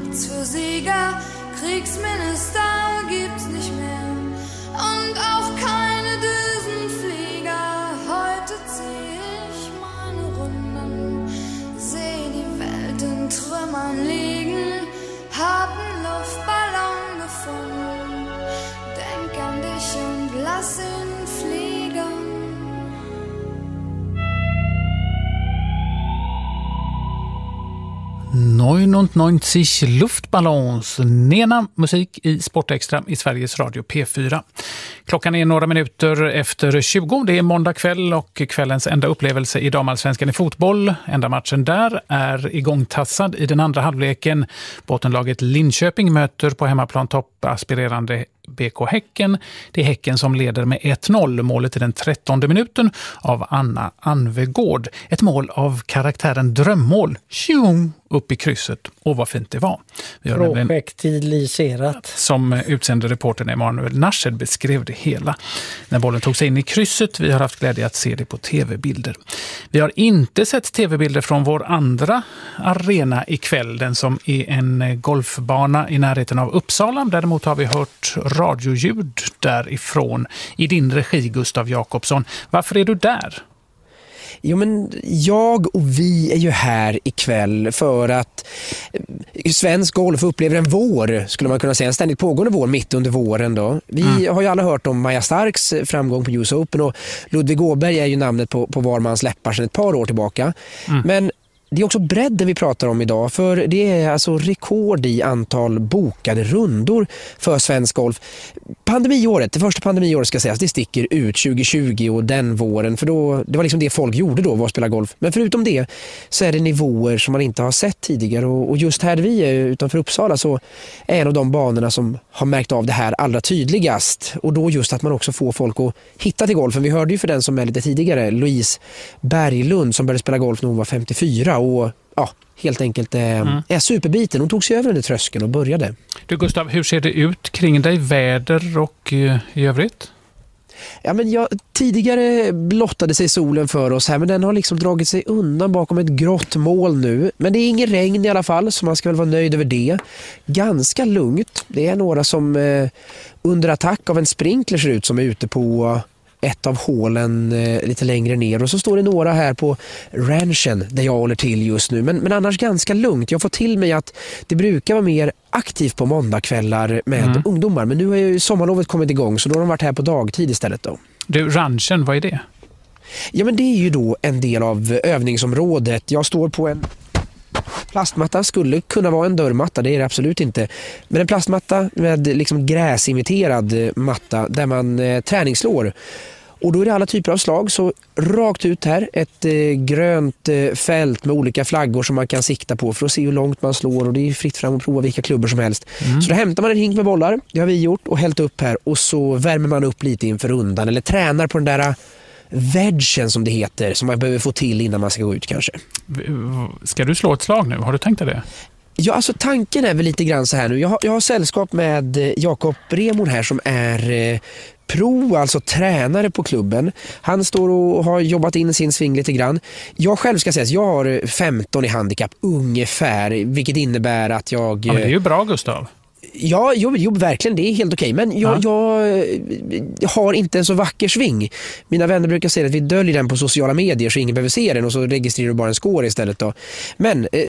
Platz für Sieger, Kriegsminister gibt's nicht mehr und auch keine Düsenflieger. Heute zieh ich meine Runden, seh die Welt in Trümmern liegen, hab einen Luftballon gefunden, denk an dich und lass ihn fliegen. neunundneunzig Luftballons, Nena musik i Sportextra i Sveriges Radio P fyra. Klockan är några minuter efter tjugo. Det är måndag kväll och kvällens enda upplevelse i damallsvenskan i fotboll. Enda matchen där är igångtassad i den andra halvleken. Bottenlaget Linköping möter på hemmaplan toppaspirerande B K Häcken. Det är Häcken som leder med ett noll. Målet i den trettonde minuten av Anna Anvegård. Ett mål av karaktären drömmål. Tjong! Upp i krysset. Och vad fint det var. Vi har nämligen, projektiliserat. som utsände reportern Emanuel Nashed beskrev det hela när bollen tog sig in i krysset. Vi har haft glädje att se det på tv-bilder. Vi har inte sett tv-bilder från vår andra arena ikväll, den som är en golfbana i närheten av Uppsala. Däremot har vi hört radioljud därifrån i din regi, Gustav Jakobsson. Varför är du där? Jo, men jag och vi är ju här ikväll för att svensk golf upplever en vår, skulle man kunna säga, en ständigt pågående vår mitt under våren då. Vi mm. har ju alla hört om Maja Starks framgång på U S Open och Ludvig Åberg är ju namnet på, på var man släppar sedan ett par år tillbaka. Mm. Men det är också bredden vi pratar om idag, för det är alltså rekord i antal bokade rundor för svensk golf. Pandemiåret, det första pandemiåret ska sägas, det sticker ut tjugo tjugo och den våren, för då, det var liksom det folk gjorde då, var att spela golf. Men förutom det så är det nivåer som man inte har sett tidigare, och, och just här vi är utanför Uppsala så är en av de banorna som har märkt av det här allra tydligast. Och då just att man också får folk att hitta till golfen. Vi hörde ju för den som är lite tidigare, Louise Berglund, som började spela golf när hon var femtiofyra och ja, helt enkelt eh, mm. är superbiten. Hon tog sig över den där tröskeln och började. Du Gustav, hur ser det ut kring dig, väder och uh, i övrigt? Ja, men jag, tidigare blottade sig solen för oss här, men den har liksom dragit sig undan bakom ett grått moln nu. Men det är ingen regn i alla fall, så man ska väl vara nöjd över det. Ganska lugnt. Det är några som eh, under attack av en sprinkler ser ut som är ute på ett av hålen eh, lite längre ner, och så står det några här på ranchen där jag håller till just nu, men, men annars ganska lugnt. Jag får till mig att det brukar vara mer aktivt på måndagskvällar med mm. ungdomar, men nu har ju sommarlovet kommit igång, så då har de varit här på dagtid istället då. Du, ranchen, vad är det? Ja, men det är ju då en del av övningsområdet. Jag står på en plastmatta, skulle kunna vara en dörrmatta, det är det absolut inte. Men en plastmatta med liksom gräsimiterad matta där man eh, träningsslår. Och då är det alla typer av slag, så rakt ut här ett eh, grönt eh, fält med olika flaggor som man kan sikta på för att se hur långt man slår, och det är fritt fram att prova vilka klubbor som helst. Mm. Så då hämtar man en hink med bollar, det har vi gjort, och hällt upp här, och så värmer man upp lite inför rundan eller tränar på den där wedgen som det heter, som man behöver få till innan man ska gå ut kanske. Ska du slå ett slag nu? Har du tänkt det? Ja, alltså tanken är väl lite grann så här nu. Jag har, jag har sällskap med Jakob Bremon här som är eh, pro, alltså tränare på klubben. Han står och har jobbat in sin sving lite grann. Jag själv ska säga att jag har femton i handikapp ungefär, vilket innebär att jag... Ja, men det är ju bra, Gustav. Ja, jo, jo, verkligen, det är helt okej. Men jag, ja. jag har inte en så vacker sving. Mina vänner brukar säga att vi döljer den på sociala medier så ingen behöver se den, och så registrerar du bara en score istället då. Men